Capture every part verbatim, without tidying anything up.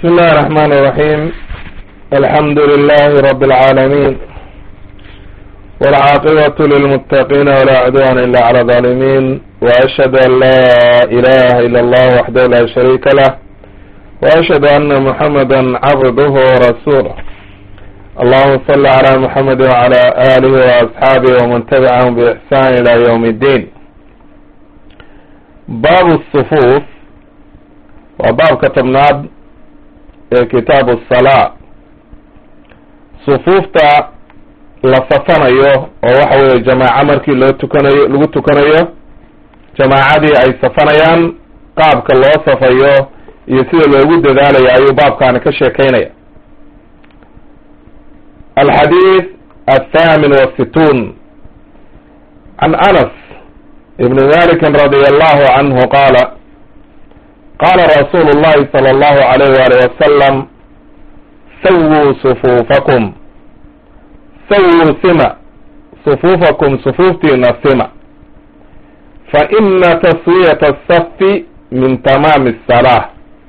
بسم الله الرحمن الرحيم. الحمد لله رب العالمين، والعاقبة للمتقين ولا عدوان إلا على الظالمين، وأشهد أن لا إله إلا الله وحده لا شريك له، وأشهد أن محمدا عبده ورسوله. اللهم صل على محمد وعلى آله وأصحابه ومن تبعهم بإحسان إلى يوم الدين. باب الصفوف وباب كتبناه كتاب الصلاة. صفوفتا لصفنايو oo waxa weeye jamaaca markii loo tukanayo lagu tukanayo jamaacadii ay safanayaan qaabka loo safayo iyo sida loogu dadaalayo ayuu baabkan ka sheekeynaya. الحديث الثامن والستون عن أنس ابن مالك رضي الله عنه قال قال رسول الله صلى الله عليه وآله وسلم سووا صفوفكم سووا سمة صفوفكم صفوفتنا سمة فإن تسوية الصف من تمام الصلاة.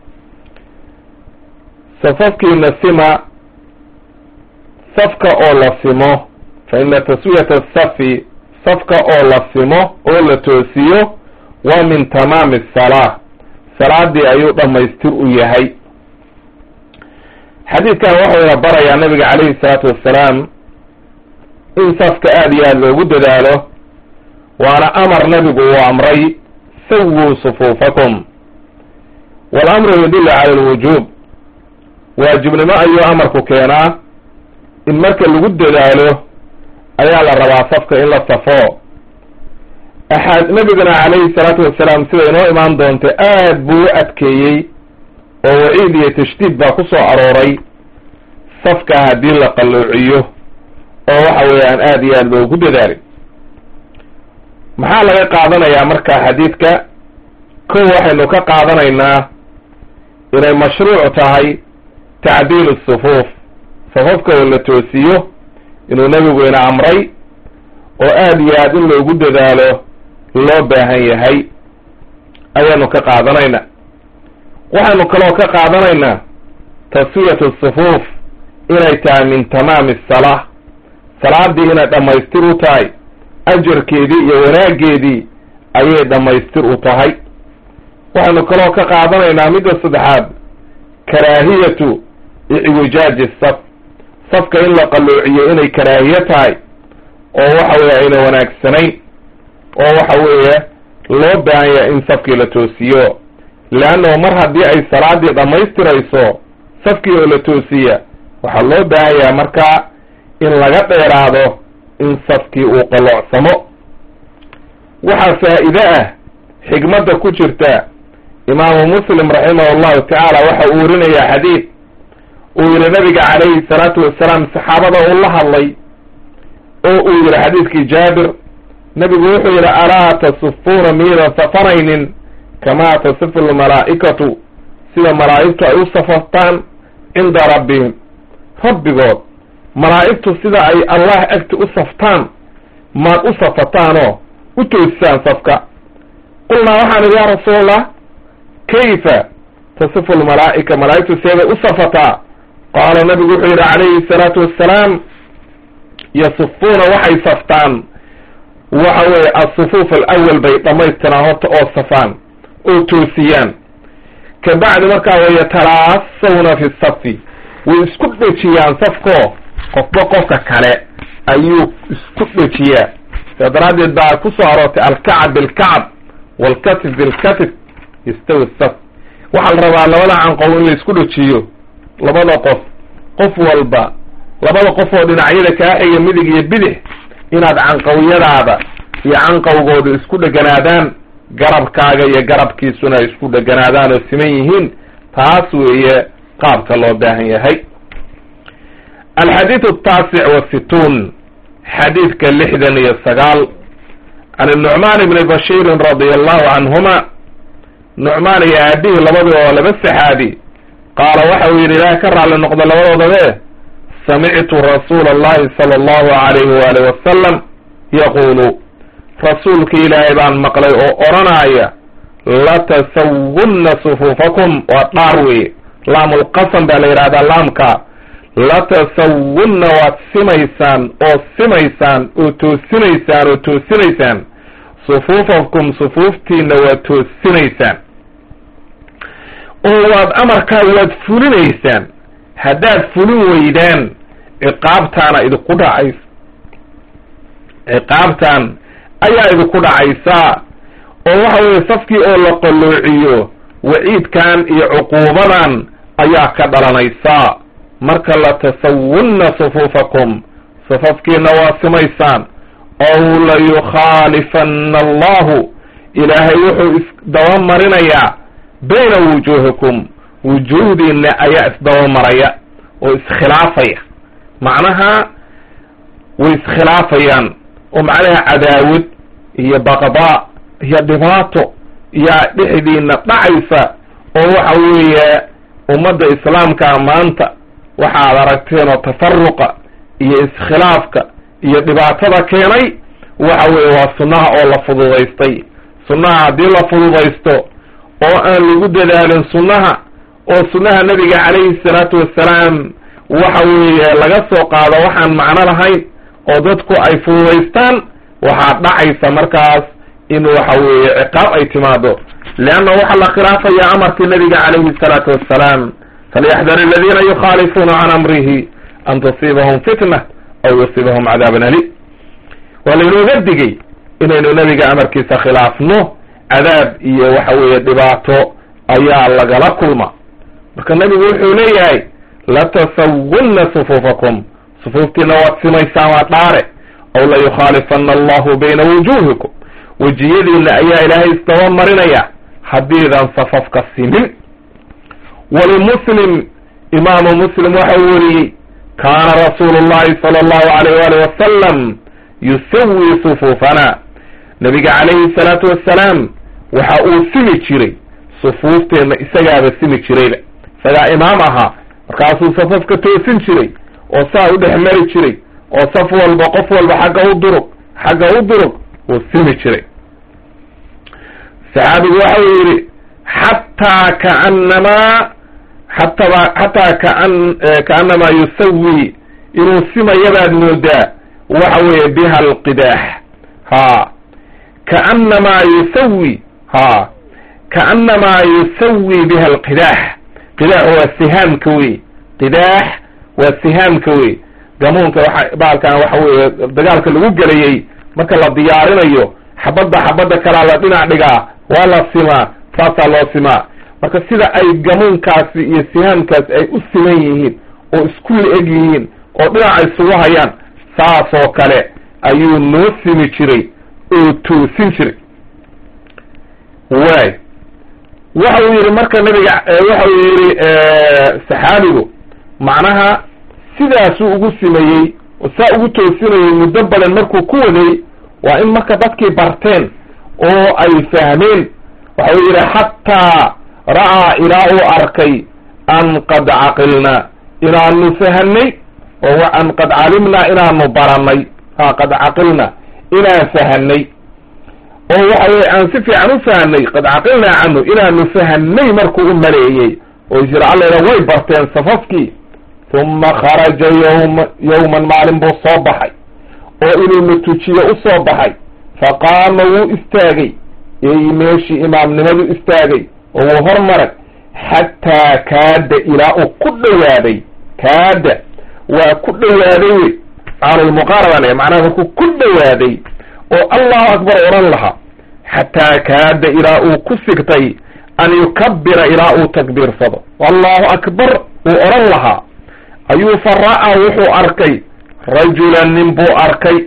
صفوفكنا سمة صفك أو لسمه فإن تسوية الصف صفك أو لسمه أو لتوسيه ومن تمام الصلاة salaadii ayuu dhamaystir u yahay. xadiidkan wuxuu ina barayaa nabiga calayhi salaatu wassalaam in safka aad iyo aad loogu dadaalo, waana amar nabigu uu amray sawuu sufuufakum, walamru yadullu cala alwujuub. waajibnimo ayuu amarku keenaa in marka lagu dadaalo ayaa la rabaa safka in la safo. axaad nabigana calayhi salaatu wassalaam sida inoo imaan doonta aad buu u adkeeyey oo waciid iyo tashdiid baa ku soo arooray safka haddii la qalloociyo oo waxa weeyaan aad iyo aad ba ugu dadaalin. maxaa laga qaadanayaa marka xadiidka? kow waxaynu ka qaadanaynaa inay mashruuc tahay tacdiilu sufuuf, safafka oo la toosiyo inuu nabigu ina amray oo aad iyo aad in loogu dadaalo loo baahan yahay ayaanu ka qaadanaynaa. waxaanu kaloo ka qaadanaynaa taswiyatu sufuuf inay tahay min tamaami asalaa, salaadii inay dhammaystir u tahay, ajarkeedii iyo wanaaggeedii ayay dhammaystir u tahay. waxaanu kaloo ka qaadanaynaa midda saddexaad karaahiyatu icwijaaji saf, safka in la qalloociyo inay karaahiye tahay oo waxa weeye ayna wanaagsanayn oo waxa weeye loo baahan yahay in safkii la toosiyo. leanno mar haddii ay salaadii dhammaystirayso safkii oo la toosiya waxaa loo baahan yahay markaa in laga dheeraado in safkii uu qaloocsamo. waxaa faa'iide ah xigmadda ku jirta. imaamu muslim raximah allahu tacaala waxa uu warinayaa xadiid uu yihi nabiga calayhi salaatu wassalaam saxaabada uu la hadlay oo uu yihi xadiidkii jaabir, nabigu wuxuu yihi alaa tasufuuna miidan safanaynin kamaa tasifu lmalaa'ikatu sida malaa'igtu ay u safartaan cinda rabbihim, rabbigood malaa'igtu sida ay allah agti u saftaan maad u safataanoo u toosisaan safka. qulnaa waxaan idhi yaa rasuulallah kayfa tasifu lmalaa'ika, malaa'igtu seebay u safataa? qaala nabigu wuxuu yihi calayhi salaatu wassalaam yasufuuna waxay saftaan waxa weeye asufuuf alawal bay dhammaystiraan horta oo safaan oo toosiyaan. kabacdi markaa way yatalaasawna fi safi, way isku dhejiyaan safkoo qofba qofka kale ayuu isku dhejiyaa. saa daraaddeed baa ku soo aroortay alkacab bilkacab waalkatif bilkatif yastawi saf. waxaa la rabaa labada canqow in la isku dhejiyo, labada qof qof walba labada qof oo dhinacyada kaa xiga midig iyo bidix inaad canqawyadaada iyo canqawgooda isku dheganaadaan, garabkaaga iyo garabkiisuna ay isku dheganaadaan oo siman yihiin. taas weeye qaabka loo baahan yahay. alxadiidu ataasic wasituun xadiidka lixdan iyo sagaal can nucmaan ibni bashiirin radia allahu canhuma. nucmaan iyo aabihii labadua oo laba saxaabi qaala waxa uu yidhi ilaah ka raalli noqdo labadoodabe samictu rasuula allahi sala allahu alayhi waali wasalam yaquulu, rasuulka ilaahay baan maqlay oo odhanaya latasawunna sufuufakum, waa dhaar weye, laamulqasam baa la yidhahdaa laamka latasawunna waad simaysaan oo simaysaan oo toosinaysaan oo toosinaysaan sufuufakum sufuuftiina waad toosinaysaan oo waad amarkaa waad fulinaysaan haddaad fulin weydaan ciqaabtaana idinku dhacaysa ciqaabtaan ayaa idinku dhacaysaa oo waxa weeye safkii oo la qalloociyo waciidkan iyo cuquubadan ayaa ka dhalanaysaa marka latasawunna sufuufakum safafkiina waa simaysaan ow layukhaalifanna allahu ilaahay wuxuu isdabamarinayaa bayna wujuuhikum wujuuhdiina ayaa isdabamaraya oo iskhilaafaya macnaha way iskhilaafayaan oo macnaha cadaawad iyo baqdaa iyo dhibaato iyo dhexdiina dhacaysa oo waxa weeye ummadda islaamka maanta waxaad aragteen oo tafaruqa iyo iskhilaafka iyo dhibaatada keenay waxa weeye waa sunnaha oo la fududaystay sunnaha haddii la fududaysto oo aan lagu dadaalin sunnaha oo sunnaha nabiga calayhi salaatu wassalaam waxa weeye laga soo qaado waxaan macno lahayn oo dadku ay fududaystaan waxaa dhacaysa markaas in waxa weeye ciqaab ay timaado leanna waxaa la khilaafayaa amarkii nabiga calayhi salaatu wassalaam falyaxdar aladiina yukhaalifuuna can amrihi an tusiibahum fitna aw yusiibahum cadaaban alim waa laynooga digay inaynu nabiga amarkiisa khilaafno cadaab iyo waxa weeye dhibaato ayaa lagala kulma marka nabigu wuxuu leeyahay latasawunna sufuufakum sufuuftiina waad simaysaan waa dhaare aw layukhaalifanna allahu bayna wujuuhikum wejiyadiina ayaa ilaahay isdaba marinaya haddiidan safafka simin walimuslim imaamu muslim waxa uu wariyey kaana rasuulu llahi sala allahu alayh waali wasalam yusawi sufuufana nabiga calayhi salaatu wassalaam waxa uu simi jiray sufuufteenna isagaaba simi jirayba isagaa imaam ahaa markaasuu safafka toosin jiray oo saa u dhex mari jiray oo saf walba qof walba xagga u durug xagga u durug wuu simi jiray saxaabigu waxa uu yidhi xataa kaannamaa xataba xataa kaan kaannamaa yusawi inuu simayabaad moodaa waxa weeye biha alqidaax ha kaannamaa yusawi ha kaannamaa yusawi biha alqidaax qidaax waa sihaamka wey qidaax waa sihaamka wey gamuunka waxa baalkan waxa weeye dagaalka lagu gelayay marka la diyaarinayo xabadda xabadda kalaa la dhinac dhigaa waa la simaa saasaa loo simaa marka sida ay gamuunkaasi iyo sihaamkaasi ay u siman yihiin oo isku la-eg yihiin oo dhinaca isugu hayaan saasoo kale ayuu noo simi jiray oo toosin jiray waay waxa uu yidhi marka nabiga waxa uu yidhi saxaabigu macnaha sidaasuu ugu simayey oo saa ugu toosinayay muddo badan markuu ku waday waa in marka dadkii barteen oo ay fahmeen waxa uu yidhi xataa ra'aa ilaa uu arkay an qad caqilna inaanu fahanay oo an qad calimnaa inaanu baranay ha qad caqilna inaan fahanay oo waxa weye aan si fiican u fahanay qad caqilnaa canhu inaanu fahanay markuu u maleeyey oo jira allena way barteen safafkii uma kharaja yawma yawman maalin buu soo baxay oo inuu na tujiyo u soo baxay faqaama wuu istaagay ey meeshii imaamnimadu istaagay oo wuu hormaray xataa kaada ilaa uu ku dhawaaday kaada waa ku dhawaaday wey aanulmuqaarabana macnaha markuu ku dhawaaday oo allahu akbar oran lahaa xataa kaada ilaa uu ku sigtay an yukabira ilaa uu takbiirsado allahu akbar uu oran lahaa ayuu fara'a wuxuu arkay rajulan nin buu arkay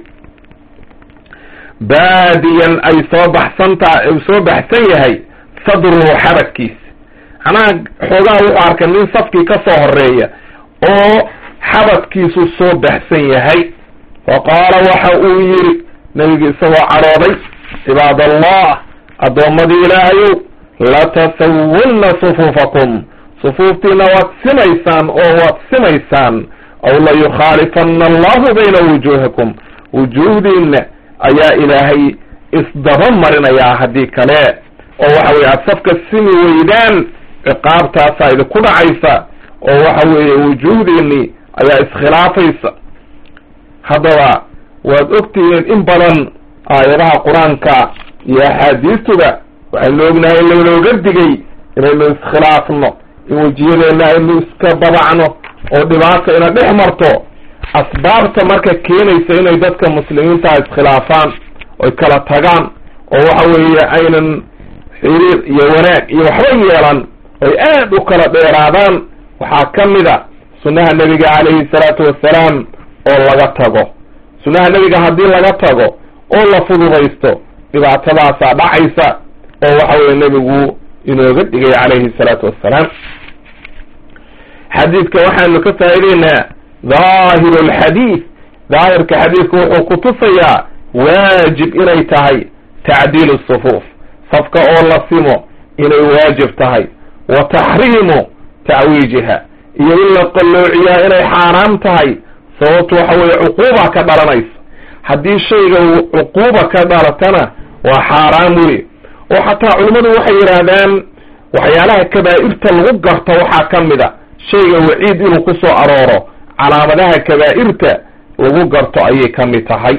baadiyan ay soo baxsantaa u soo baxsan yahay sadruhu xabadkiisa macnaha xoogaha wuxuu arkay nin safkii ka soo horeeya oo xabadkiisu soo baxsan yahay faqaala waxa uu yidhi nebigu isagoo cadhooday cibaadallah addoommadii ilaahayow latasawunna sufuufakum sufuuftiina waad simaysaan oo waad simaysaan aw layukhaalifanna allahu bayna wujuuhikum wujuuhdiinna ayaa ilaahay isdaba marinayaa haddii kale oo waxa weye aad safka simi weydaan ciqaabtaasaa idinku dhacaysa oo waxa weeye wujuuhdeennii ayaa iskhilaafaysa. haddaba waad ogtihiin in badan aayadaha qur-aanka iyo axaadiistuba waxaynu ognahay in laynooga digay inaynu iskhilaafno, in wejiyadeenna aynu iska babacno oo dhibaata ina dhex marto. asbaabta marka keenaysa inay dadka muslimiinta iskhilaafaan oy kala tagaan oo waxa weeye aynan xiriir iyo wanaag iyo waxba yeelan oy aad u kala dheeraadaan waxaa ka mida sunnaha nebiga calayhi salaatu wassalaam oo laga tago. sunnaha nebiga haddii laga tago oo la fududaysto dhibaatadaasaa dhacaysa oo waxa weeye nebigu inooga dhigay calayhi salaatu wassalaam. xadiidka waxaanu ka faa'idaynaa dhaahiru alxadiid, daahirka xadiidku wuxuu kutusayaa waajib inay tahay tacdiilu sufuuf, safka oo la simo inay waajib tahay, wa taxriimu tacwiijiha, iyo in la qalloociyaa inay xaaraam tahay, sababtu waxa weeye cuquuba ka dhalanaysa. haddii shayga cuquuba ka dhalatana waa xaaraam wey. oo xataa culimmadu waxay yidhaahdaan waxyaalaha kabaa'irta lagu garto waxaa ka mid a shayga waciid inuu ku soo arooro, calaamadaha kabaa'irta lagu garto ayay ka mid tahay.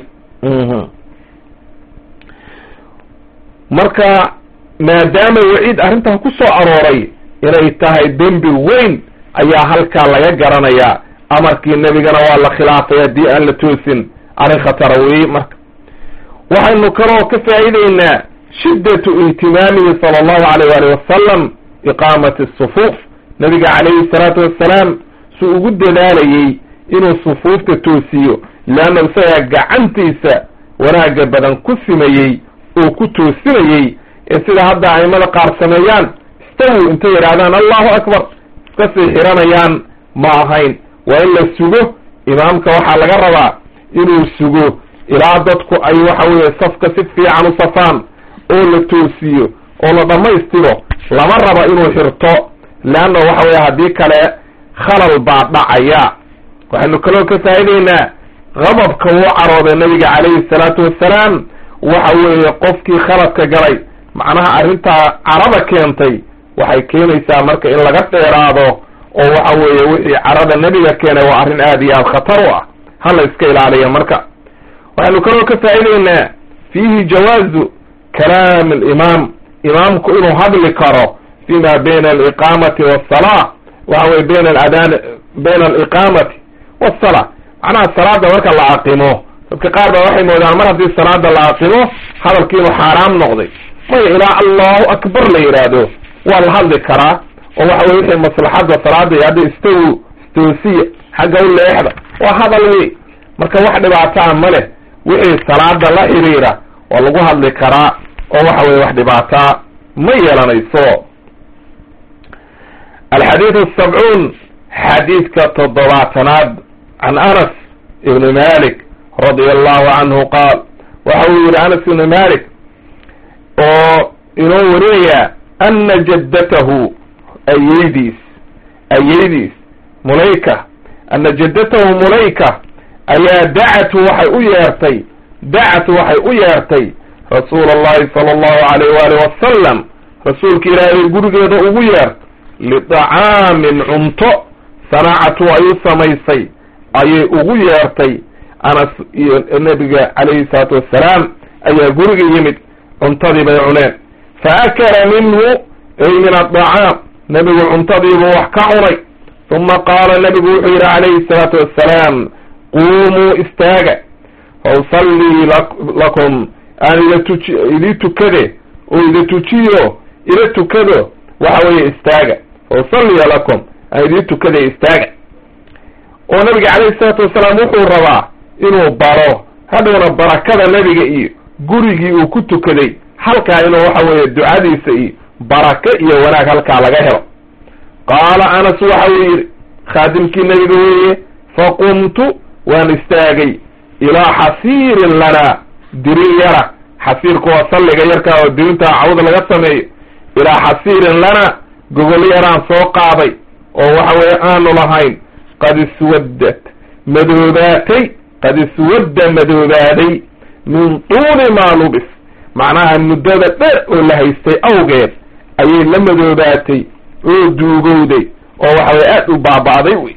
marka maadaama waciid arrintaa ku soo arooray inay tahay dembi weyn ayaa halkaa laga garanayaa. amarkii nebigana waa la khilaafay haddii aan la toosin, arrin khatara weeye. marka waxaynu kaloo ka faa'iidaynaa shiddatu ihtimaamihi sala allahu alayh waalih wasalam iqaamati asufuuf. nebiga calayhi salaatu wassalaam suu ugu dadaalayey inuu sufuufta toosiyo, leanna isagaa gacantiisa wanaagga badan ku simayey oo ku toosinayey. ee sida hadda aimada qaar sameeyaan istawu intay yidhaahdaan allahu akbar iska sii xiranayaan ma ahayn. waa in la sugo, imaamka waxaa laga rabaa inuu sugo ilaa dadku ay waxa weeye safka si fiican u safaan oo la toosiyo oo la dhammaystiro. lama raba inuu xirto, leanna waxa weeye haddii kale khalal baa dhacaya. waxaynu kaloo ka faa'idaynaa qadabka uu carooday nabiga calayhi salaatu wassalaam waxa weeye qofkii khaladka galay, macnaha arrintaa carada keentay waxay keenaysaa marka in laga dheeraado oo waxa weeye wixii carada nebiga keenay waa arrin aad iyo aad khatar u ah, hala iska ilaaliya. marka waxaynu kaloo ka faa'idaynaa fiihi jawaazu kalaam alimaam, imaamku inuu hadli karo fima bayna aliqaamati wasalaa, waxa weye bayna aladaan bayna aliqaamati wasala, macnaha salaada marka la aqimo. dadka qaar ba waxay moodaan mar haddii salaada la aqimo hadalkii inuu xaaraam noqday. maya, ilaa allahu akbar la yidhaahdo waa la hadli karaa oo waxa weye wixii maslaxadda salaada iyo hadda istawu istoosiya xagga u leexda waa hadal wey. marka wax dhibaataa ma leh, wixii salaada la xiriira waa lagu hadli karaa oo waxa weye wax dhibaataa ma yeelanayso. alxadiid asabcuun, xadiidka toddobaatanaad, can anas ibni malik radia allahu canhu qaal, waxa uu yihi anas ibni malik oo inoo warinaya ana jaddatahu ayeydiis ayeydiis mulayka ana jaddatahu mulayka ayaa dacatu waxay u yeertay dacatu waxay u yeertay rasuula allahi sala allahu alayh waalih wasalam, rasuulka ilaahay gurigeeda ugu yeertay lidacaamin cunto sanacatu ay u samaysay ayay ugu yeertay. anas iyo nebiga calayhi salaatu wassalaam ayaa guriga yimid, cuntadii bay cuneen. fa akala minhu ay min addacaam, nebigu cuntadiibuu wax ka cunay. uma qaala nebigu wuxuu yidhi calayhi salaatu wassalaam quumuu istaaga fa usallii lakum, aan ida tuji idii tukade oo ida tujiyo ila tukado waxa weeye istaaga, fa usalliya lakum aan idii tukade istaaga. oo nabiga calayhi salaatu wassalaam wuxuu rabaa inuu baro hadhowna barakada nebiga iyo gurigii uu ku tukaday halkaa inuu waxa weeye ducadiisa iyo barako iyo wanaag halkaa laga helo. qaala anas waxa uu yidhi khaadimkii nebiga weeye, faqumtu waan istaagay ilaa xasiirin lana, dirin yara, xasiirku waa salliga yarkaa oo dirintaa cawda laga sameeyo. ilaa xasiirin lana, gogol yaraan soo qaaday oo waxa weeye aanu lahayn, qad iswaddat madoobaatay, qad iswadda madoobaaday min tuuli maa lubis, macnaha muddada dheer oo la haystay awgeed ayay la madoobaatay oo duugowday oo waxa weye aad u baaba'day wey.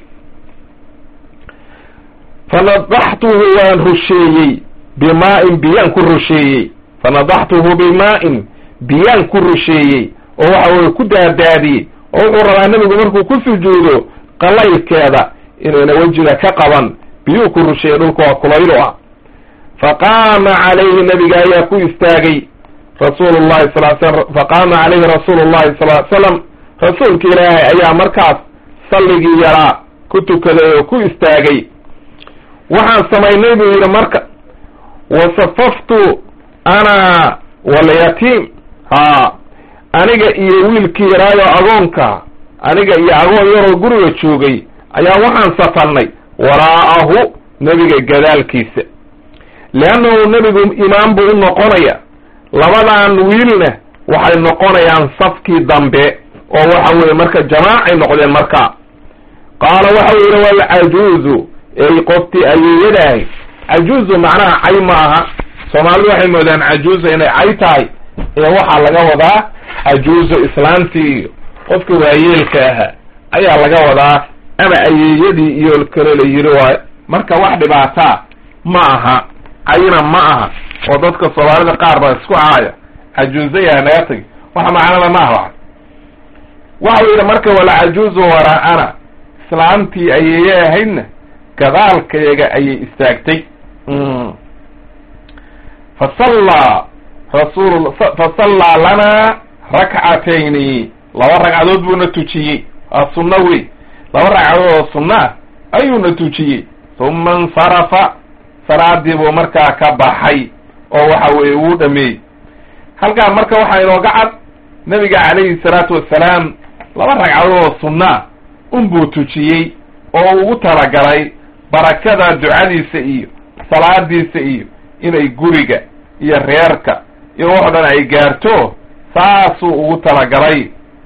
fanadaxtuhu waan rusheeyey bimaa-in biyaan ku rusheeyey fanadaxtuhu bimaa-in biyaan ku rusheeyey oo waxa weye ku daadaadiyey oo wuxuu rabaa nebigu markuu ku sujuudo qalaylkeeda inayna wejiga ka qaban biyuu ku rusheeyey, dhulka waa kulaylo ah. faqaama calayhi nabiga ayaa ku istaagay rasuulu llahi sal slam faqaama calayhi rasuulu llahi sal ly slam rasuulka ilaahay ayaa markaas salligii yaraa ku tukaday oo ku istaagay. waxaan samaynay buu yidhi marka wasafaftu ana walyatiim, ha aniga iyo wiilkii yaraayo agoonka, aniga iyo agoon yaroo guriga joogay ayaa waxaan safannay waraa'ahu nebiga gadaalkiisa, leannahu nebigu imaam buu u noqonaya, labadan wiilna waxay noqonayaan safkii dambe oo waxa weye marka jamaacay noqdeen marka. qaala waxa yidhi walcajuuzu ey qoftii ayeeyadahay, cajuuzu macnaha cay ma aha, soomaalidu waxay moodaan cajuuza inay cay tahay, ee waxaa laga wadaa cajuuzo islaantii iyo qofkii waayeelka ahaa ayaa laga wadaa, ama ayeeyadii iyo kale la yiri waayo, marka wax dhibaataa ma aha, cayna ma aha oo dadka soomaalida qaar baa isku caaya cajuuzayaa naga tagi, waxa macnada ma aha. waxau yidhi marka walcajuuzu waraa'ana, islaantii ayeeye ahaydna gadaalkayaga ayay istaagtay. fasallaa rasul fasallaa lanaa rakcatayni, laba ragcadood buuna tujiyey, waa sunno wey, laba ragcadood oo sunna ayuuna tujiyey. uma insarafa, salaadii buu markaa ka baxay oo waxa weye wuu dhameeyey. halkaan marka waxaa inooga cad nabiga calayhi salaatu wassalaam laba ragcadood oo sunna unbuu tujiyey oo ugu talagalay barakada ducadiisa iyo salaadiisa iyo inay guriga iyo reerka iyo wax dhan ay gaarto, saasuu ugu talagalay.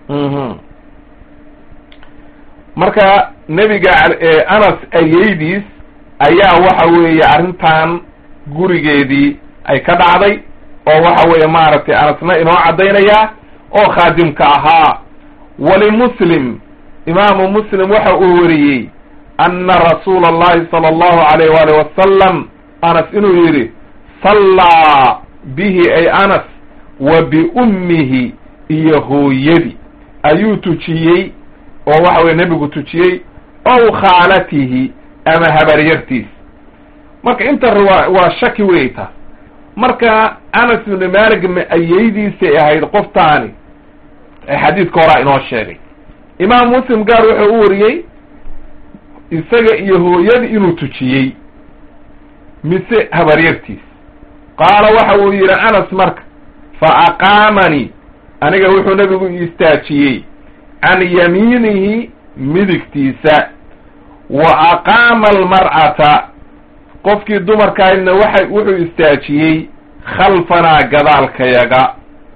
marka nebiga anas ayeydiis ayaa waxa weeye arrintan gurigeedii ay ka dhacday oo waxa weeye maaragtay anasna inoo caddaynaya oo khaadimka ahaa. walimuslim, imaamu muslim waxa uu wariyey ana rasuula allahi sala allahu alayh waalih wasalam anas inuu yidhi sallaa bihi ay anas wa biummihi, iyo hooyadii ayuu tujiyey oo waxa weye nebigu tujiyey, ow khaalatihi ama habaryartiis. marka inta waa waa shaki wey taas. marka anas ibn malik ma ayeydiisay ahayd qoftaani, xadiidka horaa inoo sheegay. imaam muslim gaar wuxuu u wariyey isaga iyo hooyadii inuu tujiyey mise habaryartiis. qaala waxa uu yidhi anas marka fa aqaamanii, aniga wuxuu nebigu istaajiyey can yamiinihi midigtiisa, wa aqaama almar'ata, qofkii dumarkaayna waxa wuxuu istaajiyey khalfanaa gadaalkayaga.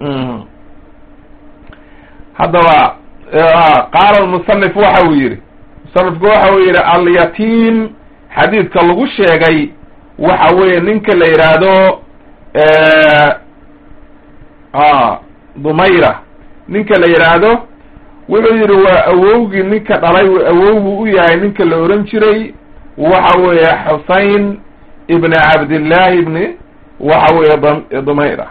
haddaba qaala musanif waxa uu yidhi musanifku waxa uu yidhi alyatiim, xadiidka lagu sheegay waxa weeye ninka la yidhaahdo dumayra, ninka la yidhaahdo wuxuu yidhi waa awowgii ninka dhalay, awowgu u yahay ninka la oran jiray waxa weeye xusayn ibn cabdillahi ibni waxa weeye dumayra.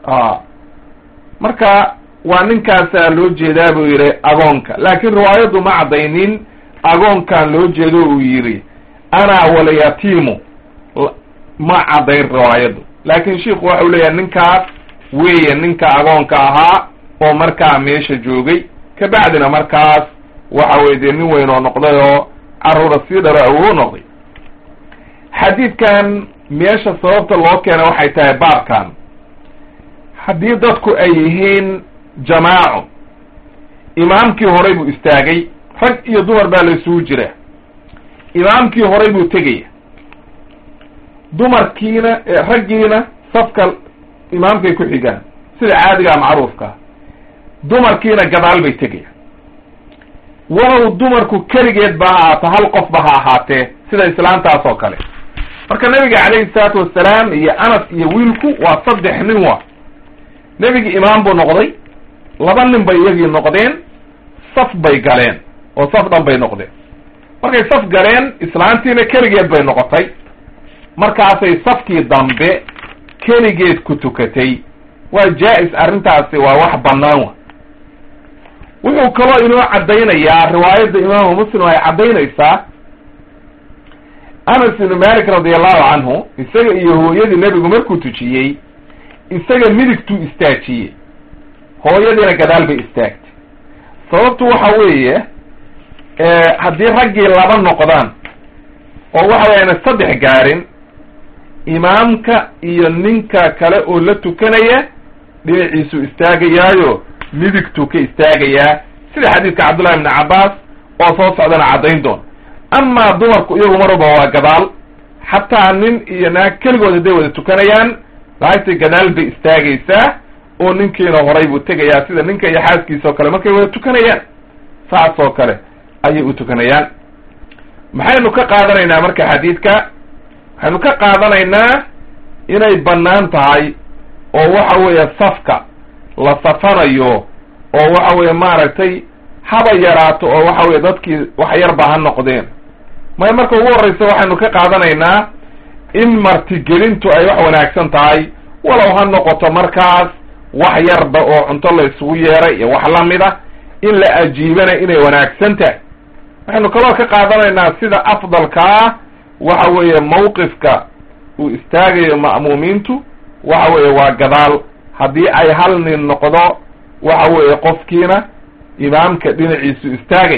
marka waa ninkaasaa loo jeedaa buu yidhi agoonka, laakiin riwaayaddu ma caddaynin agoonkan loo jeedo uu yidhi ana walyatiimu, ma caddayn riwaayaddu, laakiin shiikhu waxau leeyahay ninkaas weeye ninka agoonka ahaa oo markaa meesha joogay, kabacdina markaas waxa weye dee nin weyn oo noqday oo carruura sii dhalo awow noqday. xadiidkan meesha sababta loo keena waxay tahay baabkan haddii dadku ay yihiin jamaaco, imaamkii horay buu istaagay, rag iyo dumar baa la isugu jira, imaamkii horay buu tegaya, dumarkiina raggiina safka imaamkay ku xigaan sida caadigaa macruufka, dumarkiina gadaal bay tegayaan. walow dumarku keligeed ba ahaata, hal qof ba ha ahaatee sida islaantaas oo kale. marka nebiga calayhi salaatu wassalaam iyo anas iyo wiilku waa saddex nin. wa nebigi imaam buu noqday, laba nin bay iyagii noqdeen, saf bay galeen oo saf dhan bay noqdeen. markay saf galeen islaantiina keligeed bay noqotay, markaasay safkii dambe keligeed ku tukatay. waa jaa-is arrintaasi, waa wax bannaan wa. wuxuu kaloo inoo caddaynayaa riwaayadda imaamu muslim ay caddaynaysaa anas ibnu malik radiallahu canhu isaga iyo hooyadii nebigu markuu tujiyey isaga midigtuu istaajiyey, hooyadiina gadaal bay istaagtay. sababtu waxa weeye haddii raggii laba noqdaan oo waxa weyaan saddex gaarin, imaamka iyo ninka kale oo la tukanaya dhinaciisuu istaagayaayo midigtuu ka istaagayaa, sida xadiidka cabdullahi ibni cabbaas oo soo socdana caddayn doon. amaa dumarku iyagu marwalba waa gadaal, xataa nin iyo naag keligood hadday wada tukanayaan naagtay gadaal bay istaagaysaa oo ninkiina horay buu tegayaa, sida ninka iyo xaaskiisa oo kale markay wada tukanayaan saas oo kale ayay u tukanayaan. maxaynu ka qaadanaynaa marka xadiidka? waxaynu ka qaadanaynaa inay bannaan tahay oo waxa weeye safka la safanayo oo waxa weeye maaragtay haba yaraato oo waxa weye dadkii wax yarba ha noqdeen. may marka ugu horreysa waxaynu ka qaadanaynaa in martigelintu ay wax wanaagsan tahay, walow ha noqoto markaas wax yarba oo cunto la isugu yeeray iyo wax lamid a, in la ajiibana inay wanaagsan tahay. waxaynu kaloo ka qaadanaynaa sida afdalkaa waxa weeye mawqifka uu istaagayo ma'muumiintu waxa weeye waa gadaal, haddii ay hal nin noqdo waxa weeye qofkiina imaamka dhinaciisu istaagay.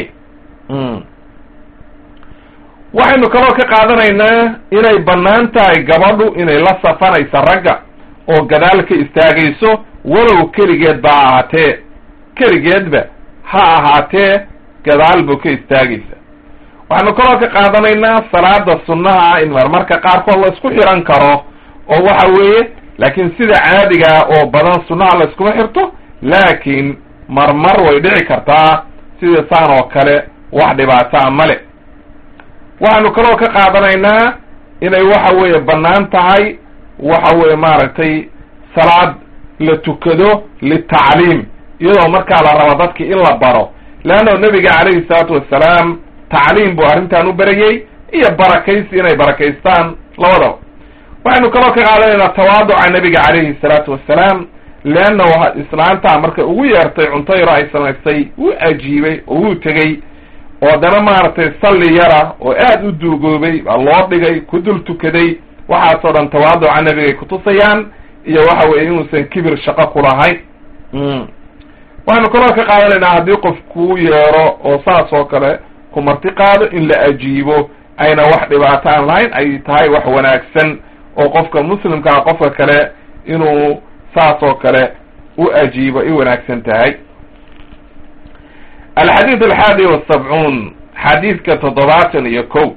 waxaynu kaloo ka qaadanaynaa inay bannaan tahay gabadhu inay la safanaysa ragga oo gadaal ka istaagayso, walow keligeed ba ahaatee keligeedba ha ahaatee gadaal buu ka istaagaysa. waxaynu kaloo ka qaadanaynaa salaada sunnaha ah in marmarka qaarkood la isku xiran karo oo waxa weeye, laakiin sida caadigaa oo badan sunnaha la iskuma xirto, laakiin marmar way dhici kartaa sida saan oo kale wax dhibaataa male. waxaynu kaloo ka qaadanaynaa inay waxa weeye bannaan tahay waxa weeye maaragtay salaad la tukado litacliim, iyadoo markaa la rabo dadki in la baro, leanna nebiga calayhi salaatu wassalaam tacliim buu arrintan u barayey iyo barakaysi inay barakaystaan labadaba. waxaynu kaloo ka qaadanaynaa tawaaduca nebiga calayhi salaatu wassalaam, leanna islaantaa markay ugu yeertay cunto yaro ay samaystay wuu ajiibay oo wuu tegey, oo haddana maaragtay salli yara oo aad u duugoobay baa loo dhigay, ku dul tukaday. waxaasoo dhan tawaaduca nebigay kutusayaan iyo waxa weeye inuusan kibir shaqo ku lahayn. waxaynu kaloo ka qaadanaynaa haddii qof kuu yeero oo saas oo kale ku marti qaado in la ajiibo ayna wax dhibaato aan lahayn, ay tahay wax wanaagsan oo qofka muslimkaa qofka kale inuu saas oo kale u ajiibo ay wanaagsan tahay. alxadiid alxaadi wasabcuun, xadiidka toddobaatan iyo kow.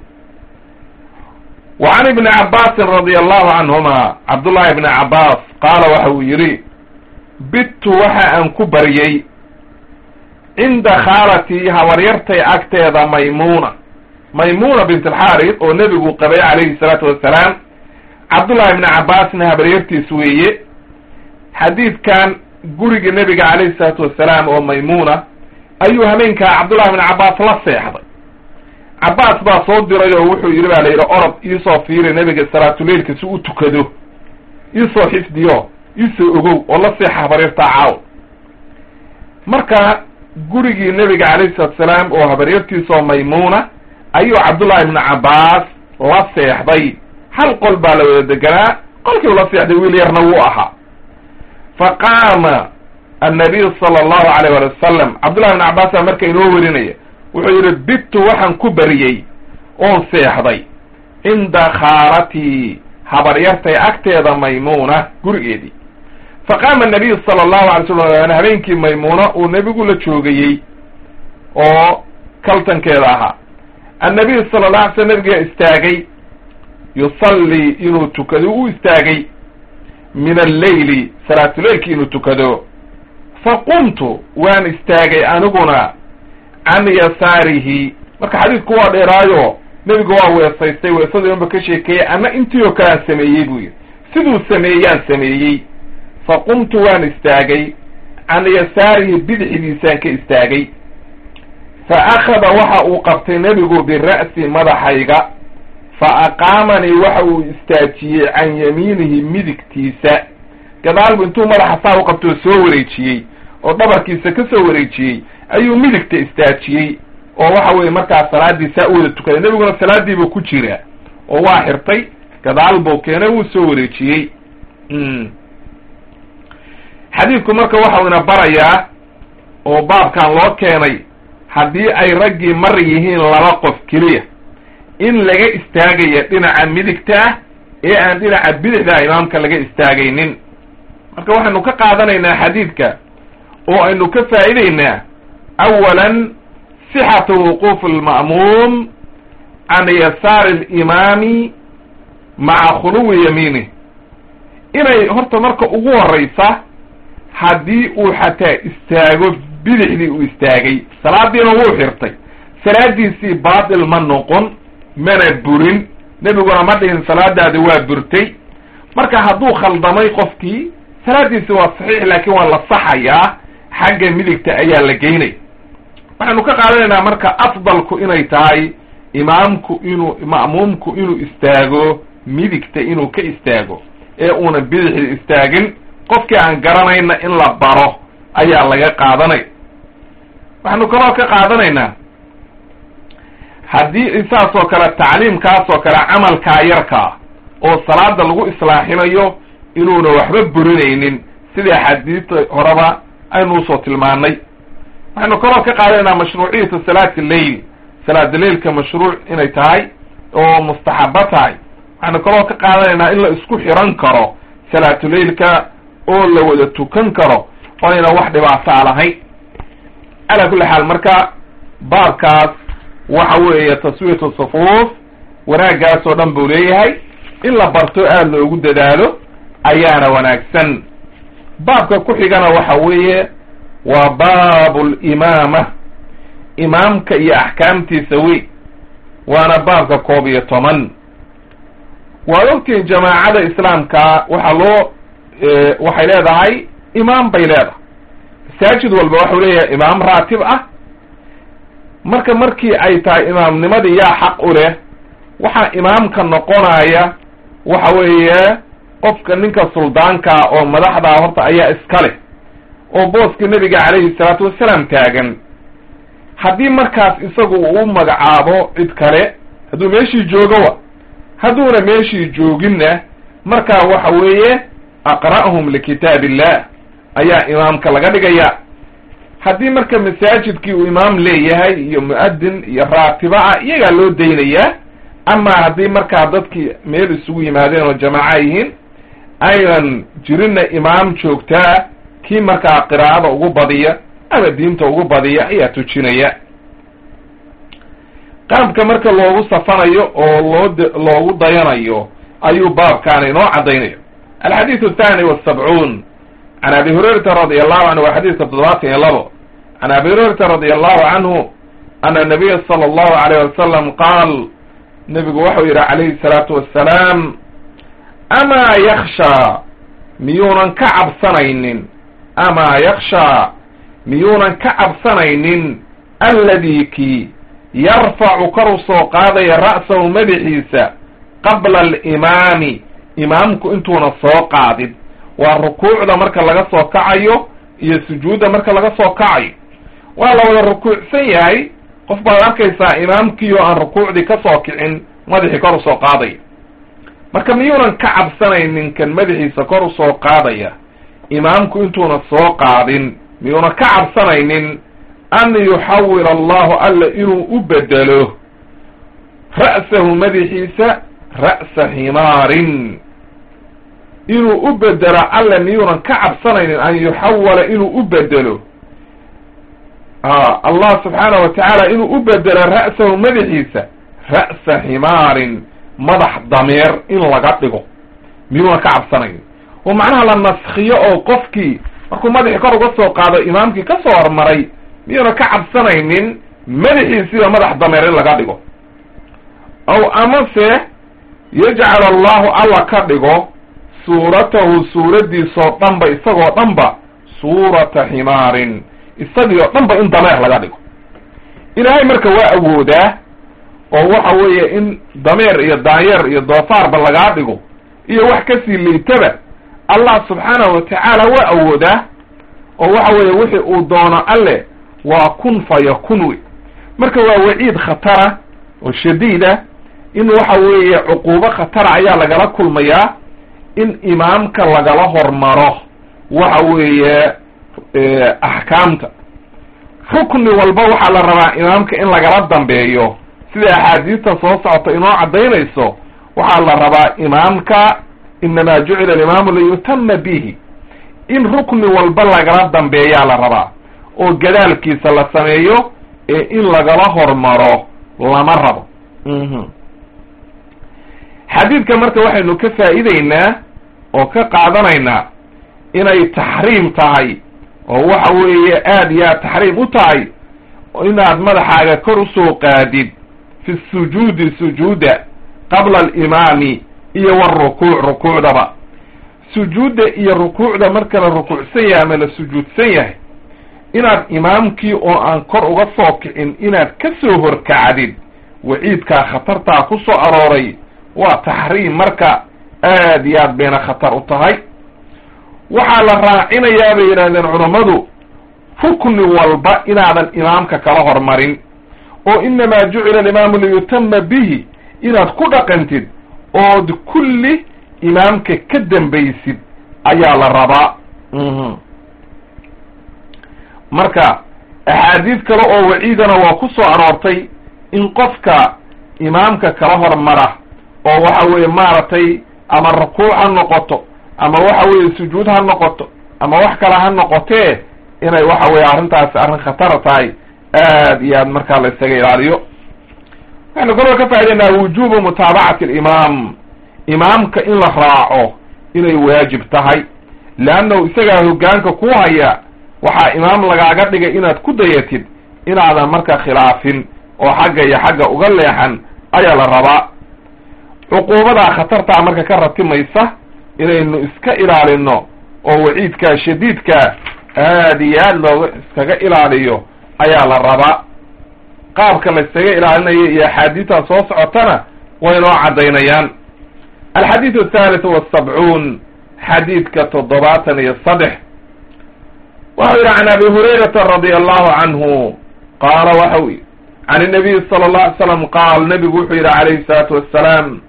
وعن ابن عباس رضي الله عنهما عبد الله بن عباس قال وحو يري بت وحا أنكو بريي عند خالتي هوريرتي أكتيدا ميمونة ميمونة بنت الحارث ونبي قبي عليه الصلاة والسلام. عبد الله بن عباس هوريرتي سوية حديث كان قرق النبي عليه الصلاة والسلام وميمونة أيها منك عبد الله بن عباس لا سيحضر. عباس baa soo diray oo wuxuu yidhi baa la yidhi orod iisoo fiiri nebiga salaatuleilka si u tukado, iisoo xifdiyo, iisoo ogow oo la seexa habaryartaa caaw. marka gurigii nebiga calayhi salatu salaam oo habaryartiisoo maymuuna ayuu cabdullahi ibnu cabbaas la seexday. hal qol baa la wada deganaa, qolkiiu la seexday wiil yarna wuu ahaa. faqaama annabiyu sala allahu alayh wali wasalam, cabdullahi ibnu cabbaasa marka inoo werinaya wuxuu yidhi bittu waxaan ku bariyey oon seexday cinda khaalatii habaryartay agteeda maymuuna gurigeedii. faqaama nabiyu sala allahu alay slam, habeenkii maymuuna uu nebigu la joogayey oo kaltankeeda ahaa. annabiyu sala allah alay slam nabigaa istaagay yusallii inuu tukado, u istaagay min alleyli salaatuleilki inuu tukado. faqumtu waan istaagay aniguna can yasaarihi. marka xadiidku waa dheeraayo nebigu waa weesaystay, weesadii unba ka sheekeeyey, ama intii oo kalean sameeyey buu yidhi, siduu sameeyaan sameeyey. faqumtu waan istaagay can yasaarihi, bidixdiisaan ka istaagay. fa akhada waxa uu qabtay nebigu bira'si madaxayga fa aqaamanii waxa uu istaajiyey can yamiinihi midigtiisa. gadaalbu intuu madaxa saa u qabtoo soo wareejiyey oo dhabarkiisa ka soo wareejiyey ayuu midigta istaajiyey oo waxa weeye markaas salaaddii saa u wada tukaday. nebiguna salaadiibuu ku jiraa oo waa xirtay, gadaal buu keenay, wuu soo wareejiyey. xadiidku marka waxau ina barayaa oo baabkan loo keenay haddii ay raggii mar yihiin laba qof keliya in laga istaagaya dhinaca midigta ah ee aan dhinaca bidixda imaamka laga istaagaynin. marka waxaynu ka qaadanaynaa xadiidka oo aynu ka faa'idaynaa awalan sixatu wuquuf alma'muum can yasaari alimaami maca khuluwi yamiinih, inay horta marka ugu horraysa haddii uu xataa istaago bidixdii uu istaagay, salaadiina wuu xirtay, salaadiisii baatil ma noqon, mana burin. nebiguna ma dhihin salaadaadi waa burtay. marka hadduu khaldamay qofkii salaadiisi waa saxiix, laakiin waa la saxayaa, xagga midigta ayaa la geynay. waxaynu ka qaadanaynaa marka afdalku inay tahay imaamku inuu ma'muumku inuu istaago midigta inuu ka istaago ee uuna bidixda istaagin. qofkii aan garanayna in la baro ayaa laga qaadanay. waxaynu kaloo ka qaadanaynaa haddii saas oo kale tacliimkaas oo kale camalkaa yarkaa oo salaada lagu islaaxinayo inuuna waxba burinaynin sidii axaadiista horeba aynu usoo tilmaanay. waxaynu kaloo ka qaadanaynaa mashruuciyatu salaati lleil, salaada leilka mashruuc inay tahay oo mustaxabo tahay. waxaynu kaloo ka qaadanaynaa in la isku xiran karo salaatuleilka oo la wada tukan karo oo ayna wax dhibaataa lahayn. calaa kulli xaal marka baabkaas waxa weeye taswiyatu sufuuf wanaaggaas oo dhan buu leeyahay, in la barto aada loogu dadaalo ayaana wanaagsan. baabka ku xigana waxa weeye waa baabu limaama, imaamka iyo axkaamtiisa wey, waana baabka koob iyo toban. waa ogtiin jamaacada islaamka waxaa loo waxay leedahay imaam bay leedahay, masaajid walba waxau leeyahay imaam raatib ah. marka markii ay tahay imaamnimadii yaa xaq u leh, waxaa imaamka noqonaya waxa weeye qofka ninka suldaankaa oo madaxdaa horta ayaa iska leh oo booska nebiga calayhi salaatu wasalaam taagan. haddii markaas isagu uu magacaabo cid kale, hadduu meeshii joogowa, hadduuna meeshii jooginna markaa waxa weeye aqra'hum likitaab illah ayaa imaamka laga dhigaya. haddii marka masaajidkii uu imaam leeyahay iyo mu'adin iyo raatiba ah, iyagaa loo daynayaa. ama haddii markaa dadkii meel isugu yimaadeen oo jamaaca yihiin aynan jirinna imaam joogtaa, kii markaa qiraa'ada ugu badiya ama diinta ugu badiya ayaa tujinaya. qaabka marka loogu safanayo oo loo loogu dayanayo ayuu baabkaan inoo caddaynaya. alxadiidu athani wasabcuun can abi hurayrata radi allahu canhu waa xadiidka toddobaatan iyo labo. can abi hurayrata radi allahu canhu ana nabiya sala allahu alayh wasalam qaal, nebigu waxau yidhi calayhi salaatu wassalaam, amaa yakshaa miyuunan ka cabsanaynin amaa yakshaa miyuunan ka cabsanaynin alladii kii yarfacu kor u soo qaadaya ra'sahu madaxiisa qabla alimaami, imaamku intuuna soo qaadin. waa rukuucda marka laga soo kacayo iyo sujuudda marka laga soo kacayo. waa la wada rukuucsan yahay, qof baad arkaysaa imaamkii oo aan rukuucdii ka soo kicin madaxii kor usoo qaadaya. marka miyuunan ka cabsanaynin kan madaxiisa kor usoo qaadaya imaamku intuuna soo qaadin, miyuunan ka cabsanaynin an yuxawil allahu alla inuu u bedelo ra'sahu madaxiisa ra'sa ximaarin, inuu u bedelo alla miyuunan ka cabsanaynin an yuxawala inuu u bedelo allah subxaanahu watacaala inuu u bedelo ra'sahu madaxiisa ra'sa ximaarin, madax dameer in laga dhigo miyuunan ka cabsanaynin. oo macnaha la naskhiyo oo qofkii markuu madaxii kor uga soo qaado imaamkii ka soo hormaray miyuunan ka cabsanaynin madaxiisiiba madax dameer in laga dhigo. aw amase yajcal allahu alla ka dhigo suuratahu suuraddiisoo dhanba isagoo dhanba suurata ximaarin, isagii oo dhanba in dameer laga dhigo. ilaahay marka waa awoodaa oo waxa weeye in dameer iyo daanyeer iyo doofaarba lagaa dhigo iyo wax kasii liitaba allah subxaanahu watacaala waa awoodaa oo waxa weeye wixii uu doono alle waa kun fayakun wey marka waa waciid khatara oo shadiida in waxa weeye cuquubo khatara ayaa lagala kulmayaa in imaamka lagala hormaro waxa weeye axkaamta rukni walba waxaa la rabaa imaamka in lagala dambeeyo sida axaadiista soo socota inoo caddaynayso waxaa la rabaa imaamka inamaa jucila alimaamu liyutama bihi in rukni walba lagala dambeeyaa la rabaa oo gadaalkiisa la sameeyo ee in lagala hormaro lama rabo xadiidka marka waxaynu ka faa'iideynaa oo ka qaadanaynaa inay taxriim tahay oo waxa weeye aad iyo aad taxriim u tahay inaad madaxaaga kor usoo qaadid fi sujuudi sujuuda qabla alimaami iyo warukuuc rukuucdaba sujuudda iyo rukuucda marka la rukuucsan yahay ama la sujuudsan yahay inaad imaamkii oo aan kor uga soo kicin inaad ka soo horkacdid waciidkaa khatartaa ku soo arooray waa taxriim marka aad iyo aad bayna khatar u tahay waxaa la raacinayaa bay yidhahdeen culammadu rukni walba inaadan imaamka kala hormarin oo inamaa jucila alimaamu liyutama bihi inaad ku dhaqantid ood kulli imaamka ka dambaysid ayaa la rabaa marka axaadiis kale oo waciidana waa ku soo aroortay in qofka imaamka kala hormara oo waxa weeye maaragtay ama rukuuc ha noqoto ama waxa weeye sujuud ha noqoto ama wax kale ha noqotee inay waxa weeye arrintaasi arrin khatara tahay aad iyo aad markaa la isaga ilaaliyo waxaynu kaloo ka faa'idaynaa wujuubu mutaabacati alimaam imaamka in la raaco inay waajib tahay leannahu isagaa hoggaanka ku haya waxaa imaam lagaaga dhigay inaad ku dayatid inaadan marka khilaafin oo xagga iyo xagga uga leexan ayaa la rabaa cuquubadaa khatartaa marka ka ratimaysa inaynu iska ilaalino oo waciidkaa shadiidkaa aad iyo aad looga iskaga ilaaliyo ayaa la rabaa qaabka la iskaga ilaalinayo iyo axaadiistaa soo socotana way noo caddaynayaan alxadiidu athaalitث wasabcuun xadiidka toddobaatan iyo saddex waxau yidhi can abi hurayrata radia allahu canhu qaala waxau yidhi can الnabiy salى الlaه alay slam qaal nabigu wuxuu yidhi calayhi الsalaatu wassalaam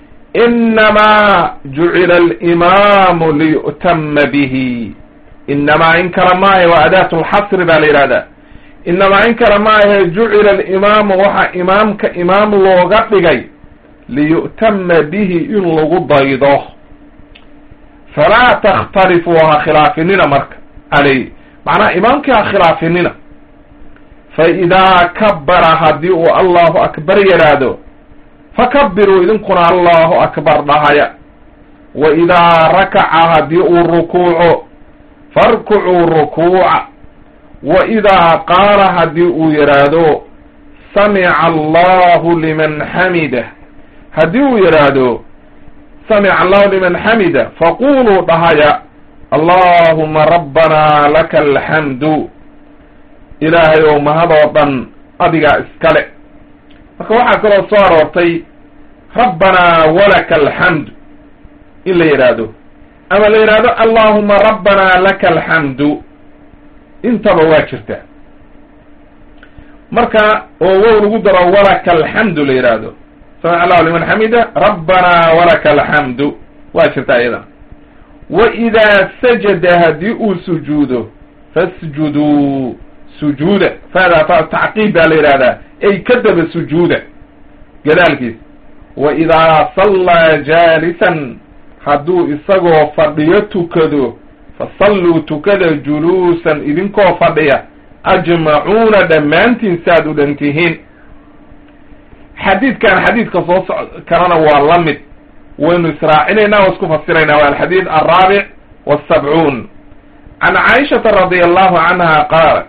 inamaa jucila alimamu liyu'tama bihi inamaa in kala maahe waa adaat lxasri baa la yidhahdaa inamaa in kala maahe jucila alimaamu waxaa imaamka imaam looga dhigay liyu'tama bihi in lagu daydo falaa takhtalifuu ha khilaafinina marka caleyh macnaha imaamkii ha khilaafinina fa idaa kabbara haddii uu allahu akbar yidhaahdo fakabiruu idinkuna allahu akbar dhahaya wa idaa rakaca haddii uu rukuuco farkucuu rukuuca wa idaa qaala haddii uu yidhaahdo samica allahu liman xamidah haddii uu yidhaahdo samica allahu liman xamida faquluu dhahaya allahuma rabbanaa laka alxamdu ilaahay ow mahadoo dhan adigaa iskale marka waxaa kaloo soo aroortay rabbanaa walaka alxamdu in la yidhaahdo ama la yidhaahdo allahuma rabbanaa laka alxamdu intaba waa jirtaa marka oo wow lagu daro walaka alxamdu la yidhaahdo samica allahu liman xamida rabbanaa walaka alxamdu waa jirtaa iyadan wa idaa sajada haddii uu sujuudo fasjuduu sujuuda faadaa fa tacqiib baa la yidhahdaa ay kadaba sujuuda gadaalkiisa wa idaa sallaa jaalisan hadduu isagoo fadhiyo tukado fasalluu tukada juluusan idinkoo fadhiya ajmacuuna dhammaantiin saad u dhan tihiin xadiidkan xadiidka soo soc karana waa la mid waynu israacinaynaa waa isku fasiraynaa waa alxadiid alraabic wasabcuun can caaishata radia allahu canha qaalat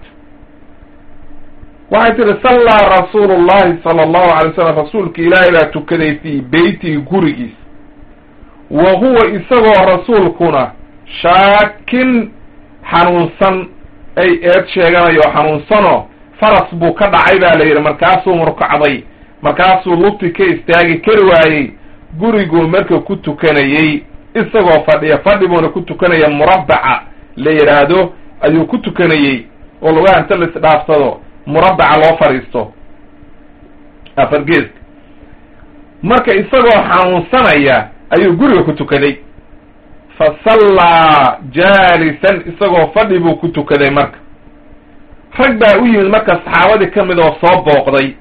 waxay tihi sallaa rasuulu llahi sala allahu alay slam rasuulka ilaahay baa tukaday fii beytii gurigiis wa huwa isagoo rasuulkuna shaakin xanuunsan ay eed sheeganayo xanuunsanoo faras buu ka dhacay baa la yidhi, markaasuu murkacday, markaasuu lugti ka istaagi kari waayey. guriguu marka ku tukanayey isagoo fadhiya, fadhi buuna ku tukanaya murabbaca la yidhaahdo ayuu ku tukanayey, oo lugaha inta la isdhaafsado murabbaca loo fadhiisto afar geeska. marka isagoo xanuunsanaya ayuu guriga ku tukaday. fa sallaa jaalisan, isagoo fadhi buu ku tukaday. marka rag baa u yimid marka saxaabadii ka mid oo soo booqday.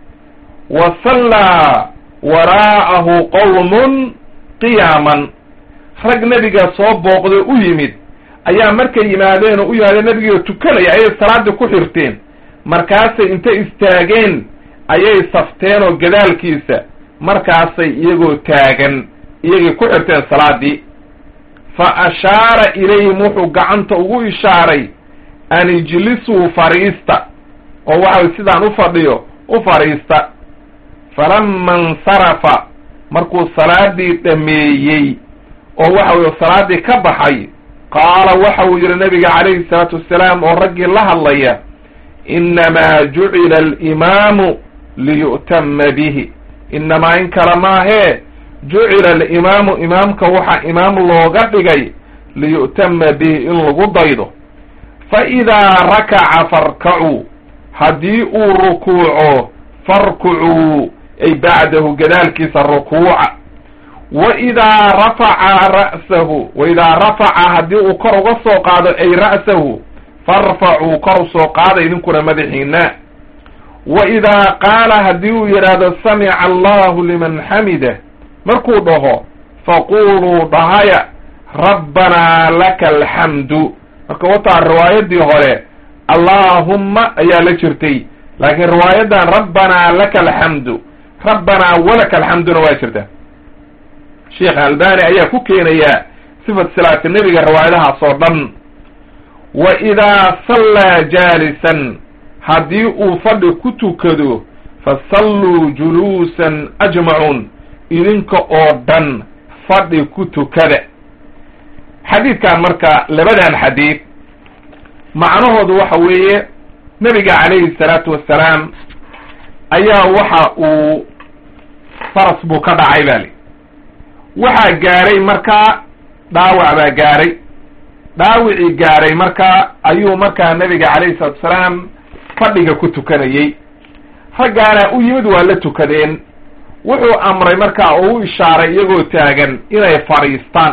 wa sallaa waraa'ahu qawmun qiyaaman, rag nebiga soo booqday u yimid ayaa markay yimaadeen oo u yimaadeen nebigio tukanaya ayay salaadii ku xirteen. markaasay inta istaageen ayay safteen oo gadaalkiisa, markaasay iyagoo taagan iyagay ku xirteen salaadii. fa ashaara ilayhim, wuxuu gacanta ugu ishaaray an ijlisuu fariista, oo waxay sidaan u fadhiyo u fadhiista. falama insarafa, markuu salaadii dhameeyey oo waxa weye salaadii ka baxay, qaala waxa uu yidhi nabiga calayhi salaatu wassalaam oo raggii la hadlaya, innamaa jucila alimaamu liyu'tama bihi, innamaa in kale maahee jucila alimaamu, imaamka waxaa imaam looga dhigay liyu'tama bihi, in lagu daydo. fa idaa rakaca farkacuu, haddii uu rukuuco farkucuu, ay bacdahu gadaalkiisa rukuuca. wa idaa rafaca ra'sahu, wa idaa rafaca haddii uu kor uga soo qaado ay ra'sahu, farfacuu kor u soo qaada idinkuna madaxiina. wa idaa qaala haddii uu yidhaahdo samica allahu liman xamidah, markuu dhaho faquluu dhahaya rabbanaa laka alxamdu. marka wataa riwaayadii hore allaahumma ayaa la jirtay, laakiin riwaayadan rabbanaa laka alxamdu, rabbanaa walaka alxamduna waa jirta. sheekh albani ayaa ku keenaya sifat salaati nebiga riwaayadahaas oo dhan. wa idaa sallaa jaalisan, haddii uu fadhi ku tukado, fasalluu juluusan ajmacuun, idinka oo dhan fadhi ku tukada. xadiidkan marka labadan xadiid macnahoodu waxa weeye, nebiga calayhi salaatu wassalaam ayaa waxa uu faras buu ka dhacay baa li, waxaa gaaray markaa dhaawac baa gaaray. dhaawicii gaaray markaa ayuu markaa nebiga calayhi salaatu wassalaam fadhiga ku tukanayey. raggaana u yimid waa la tukadeen. wuxuu amray markaa oo u ishaaray iyagoo taagan inay fadhiistaan,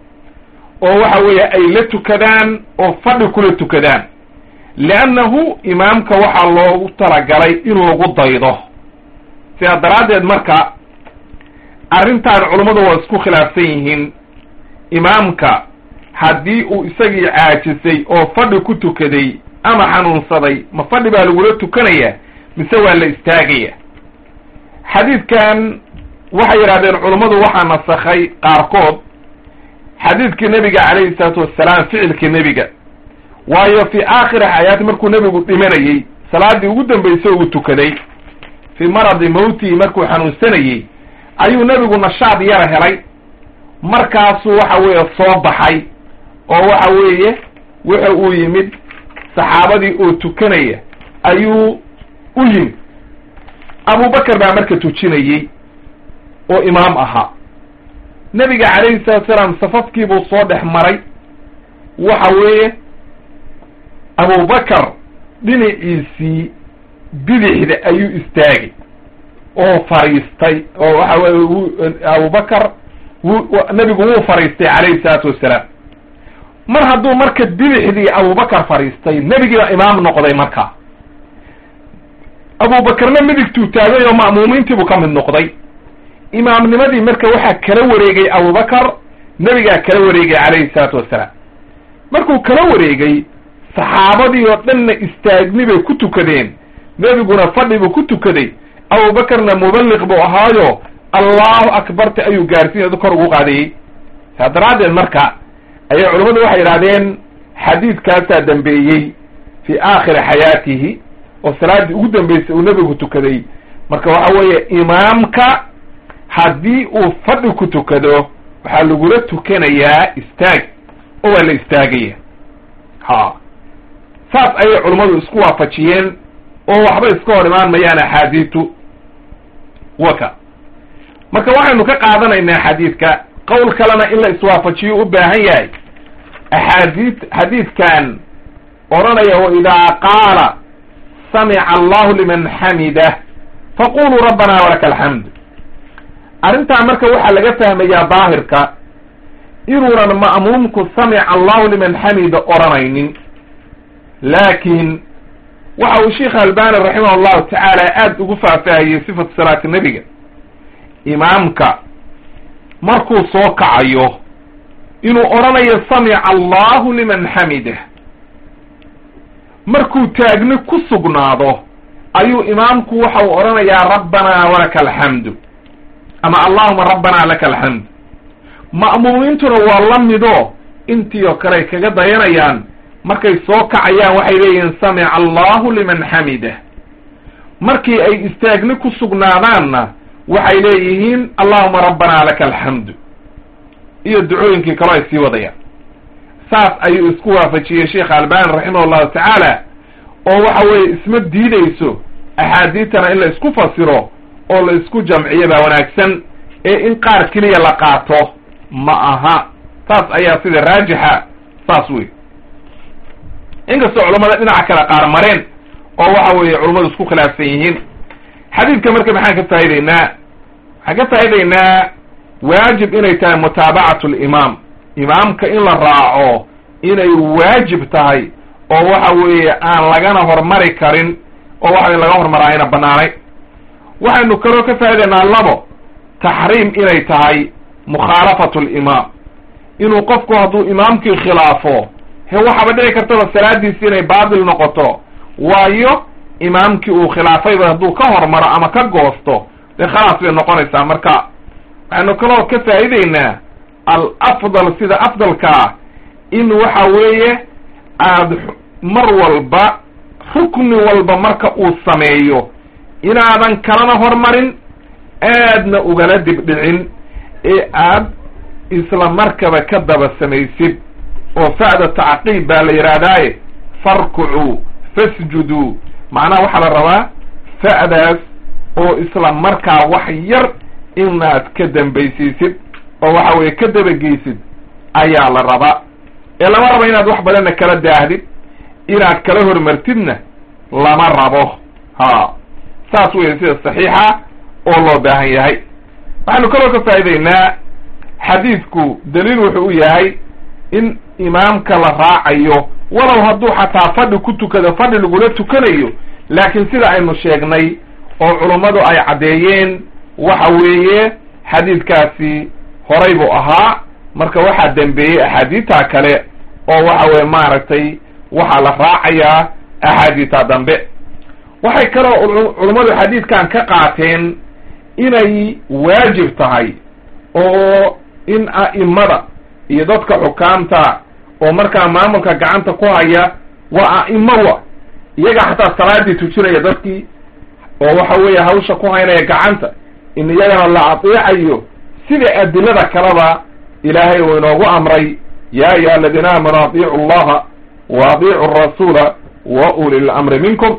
oo waxa weeye ay la tukadaan oo fadhi kula tukadaan, liannahu imaamka waxaa loogu talagalay in lagu daydo. sidaa daraaddeed marka arrintan culummadu waa isku khilaafsan yihiin. imaamka haddii uu isagii caajisay oo fadhi ku tukaday ama xanuunsaday, ma fadhi baa lagula tukanaya mise waa la istaagaya? xadiidkan waxay yidhahdeen culummadu waxaa nasakhay qaarkood xadiidkii nebiga calayhi salaatu wassalaam, ficilkii nebiga. waayo fii aakhiri xayaati markuu nebigu dhimanayey, salaadii ugu dambaysay uu tukaday fii maradi mawtihi, markuu xanuunsanayey ayuu nebigu nashaad yara helay. markaasuu waxa weeye soo baxay oo waxa weeye wuxa uu yimid saxaabadii oo tukanaya ayuu u yimid. abubakar baa marka tujinayey oo imaam ahaa. nebiga calayhi salatu wasalaam safafkiibuu soo dhex maray. waxa weeye abubakar dhinaciisii bidixda ayuu istaagay oo fariistay, oo waxa weye abubakar nebigu wuu fariistay calayhi salaatu wassalaam. mar hadduu marka bidixdii abubakar fariistay, nebigiiba imaam noqday. marka abubakarna midigtuu taagay oo ma'muumiintiibuu ka mid noqday. imaamnimadii marka waxaa kala wareegay abubakar, nebigaa kala wareegay calayhi salaatu wassalaam. markuu kala wareegay, saxaabadii oo dhanna istaagni bay ku tukadeen, nebiguna fadhi buu ku tukaday. abubakarna muballiq buu ahaayo allahu akbarta ayuu gaarsiinay, kor ugu qaadayey. saa daraaddeed marka ayay culammadu waxay yidhahdeen xadiidkaasaa dambeeyey fii aakhiri xayaatihi, oo salaaddii ugu dambaysay uu nebigu tukaday. marka waxa weeye imaamka haddii uu fadhi ku tukado, waxaa lagula tukanayaa istaag, oo waa la istaagaya. ha saas ayay culummadu isku waafajiyeen. oo waxba iska hor imaan mayaan axaadiitu waka marka waxaynu ka qaadanaynaa xadiidka qowl kalena in la iswaafajiyo u baahan yahay axaadiid xadiidkan odhanaya waidaa qaala samica allahu liman xamidah faquluu rabbana walaka alxamd arrintaa marka waxaa laga fahmayaa daahirka inuunan ma'muumku samica allahu liman xamida odhanaynin laakiin waxa uu sheikh albani raximah allahu tacaala aada ugu faahfaahiyey sifatu salaati nebiga imaamka markuu soo kacayo inuu odhanayo samica allahu liman xamidah markuu taagni ku sugnaado ayuu imaamku waxa uu odhanayaa rabbanaa walaka alxamdu ama allahuma rabbanaa laka alxamd ma'muumiintuna waa la mido intii oo kale ay kaga dayanayaan markay soo kacayaan waxay leeyihiin samica allahu liman xamidah markii ay istaagni ku sugnaadaanna waxay leeyihiin allahuma rabbanaa laka alxamdu iyo ducooyinkii kaloo ay sii wadayaan saas ayuu isku waafajiyey sheekh albani raximah allahu tacaala oo waxa weeye isma diidayso axaadiitana in la isku fasiro oo la isku jamciyo baa wanaagsan ee in qaar keliya la qaato ma aha saas ayaa sida raajixa saas wey inkastoo culammada dhinaca kale qaar mareen oo waxa weeye culummadu isku khilaafsan yihiin xadiidka marka maxaan ka faa'idaynaa waxaan ka faa'idaynaa waajib inay tahay mutaabacatu limaam imaamka in la raaco inay waajib tahay oo waxa weeye aan lagana hormari karin oo waxa in laga hormaraa ayna banaanayn waxaynu kaloo ka faa'idaynaa labo taxriim inay tahay mukhaalafatu limaam inuu qofku hadduu imaamkii khilaafo he waxaaba dhici kartaba salaadiisi inay baatil noqoto waayo imaamkii uu khilaafayba hadduu ka hormaro ama ka goosto dee khalaas bay noqonaysaa marka waxaynu kaloo ka faa'idaynaa al afdal sida afdalkaa in waxa weeye aada mar walba rukni walba marka uu sameeyo inaadan kalana hormarin aadna ugala dibdhicin ee aad isla markaba ka daba samaysid oo fa'da tacqiib baa la yidhaahdaaye farkucuu fasjuduu macnaha waxaa la rabaa fa'daas oo isla markaa wax yar inaad ka dambaysiisid oo waxa weeye ka dabageysid ayaa la rabaa ee lama rabo inaad wax badanna kala daahdid inaad kala hormartidna lama rabo ha saas weeye sida saxiixa oo loo baahan yahay waxaanu kaloo ka faa'idaynaa xadiidku daliil wuxuu u yahay in imaamka la raacayo walow hadduu xataa fadhi ku tukado fadhi lagula tukanayo laakiin sida aynu sheegnay oo culummadu ay caddeeyeen waxa weeye xadiidkaasi horay buu ahaa marka waxaa dembeeyey axaadiidtaa kale oo waxa weye maaragtay waxaa la raacayaa axaadiidtaa dambe waxay kaloo culummadu xadiidkan ka qaateen inay waajib tahay oo in a'imada iyo dadka xukaamta oo markaa maamulka gacanta ku haya waa a'imowa iyaga xataa salaadii tujinaya dadkii oo waxa weeye hawsha ku haynaya gacanta in iyagana la ateecayo sida adilada kaleba ilaahay uu inoogu amray ya ayuha aladiina aamanu atiicu allaha wa atiicu arasuula wa uli lamri minkum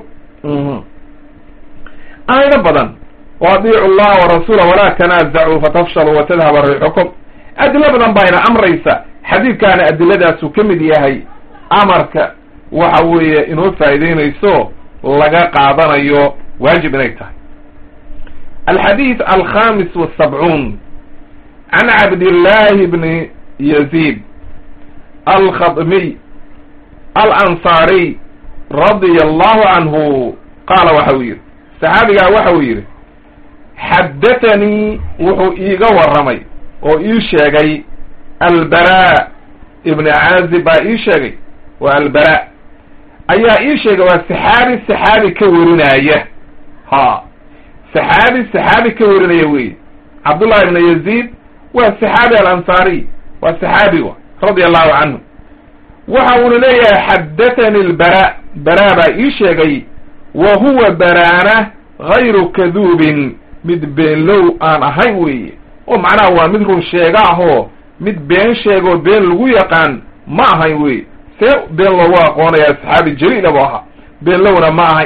aayado badan wa atiicu allaha warasuula walaa tanaazacuu fatafshaluu watadhaba riixukum adilo badan baa ina amraysa xadiidkaana adiladaasuu ka mid yahay amarka waxa weeye inoo faa'idaynayso laga qaadanayo waajib inay tahay alxadiid alkhamis wasabcuun can cabdillahi bni yaziid alkhadmiy alansaariy radia allahu canhu qaala waxa uu yidhi saxaabigaa waxa uu yidhi xaddathanii wuxuu iiga warramay oo ii sheegay albara ibni caazib baa ii sheegay waa albara ayaa ii sheegay waa saxaabi saxaabi ka warinaya ha saxaabi saxaabi ka warinaya wey cabdullahi ibna yaziid waa saxaabi alansaariy waa saxaabi wa radia allahu canhu waxa uuna leeyahay xaddathani albara bara baa ii sheegay wa huwa baraana gayru kaduubin mid beenlow aan ahayn weeye oo macnaha waa mid run sheega ahoo mid been sheegoo been lagu yaqaan ma ahayn wey see been loogu aqoonayaa saxaabi jaliila bu ahaa beenlowna ma ahay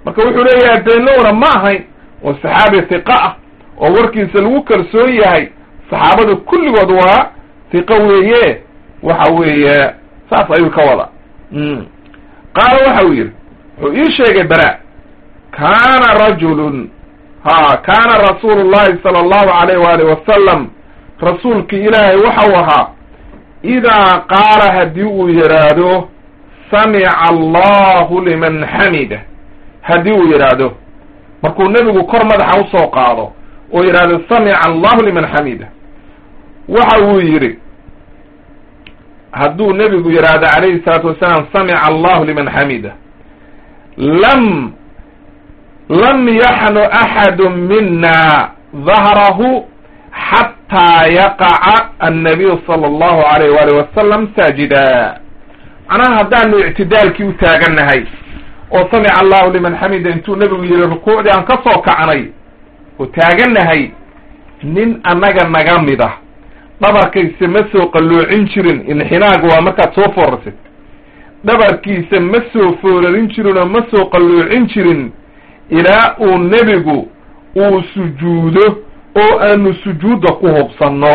marka wuxuu leeyahay beenlowna ma ahayn oo saxaabi hiqa ah oo warkiisa lagu kalsoon yahay, saxaabada kulligood waa hiqo weeye, waxa weeye saas ayuu ka wada. qaala waxa uu yidhi, wuxuu ii sheegay bara, kaana rajulun ha kaana rasuulu llahi sala allahu alayh waalihi wasalam, rasuulkii ilaahay waxau ahaa, idaa qaala haddii uu yidhaahdo samica allahu liman xamida, haddii uu yidhaahdo markuu nebigu kor madaxa usoo qaado oo yidhaahdo samica allahu liman xamida, waxa uu yidhi hadduu nebigu yidhaahdo calayhi salaatu wasalaam samica allahu liman xamida, lam lam yaxnu axadu mina dahrahu xataa yaqaca annabiyu sala allahu alayh waalih wasalam saajida. macnaha haddaanu ictidaalkii u taagannahay oo samica allahu liman xamida intuu nebigu yidhi rukuucdii aan ka soo kacnay oo taagannahay, nin annaga naga mid ah dhabarkiisa ma soo qalloocin jirin, inxinaaga waa markaad soo foorarsid, dhabarkiisa ma soo foorarin jirin oo ma soo qalloocin jirin ilaa uu nebigu uu sujuudo oo aanu sujuudda ku hubsanno.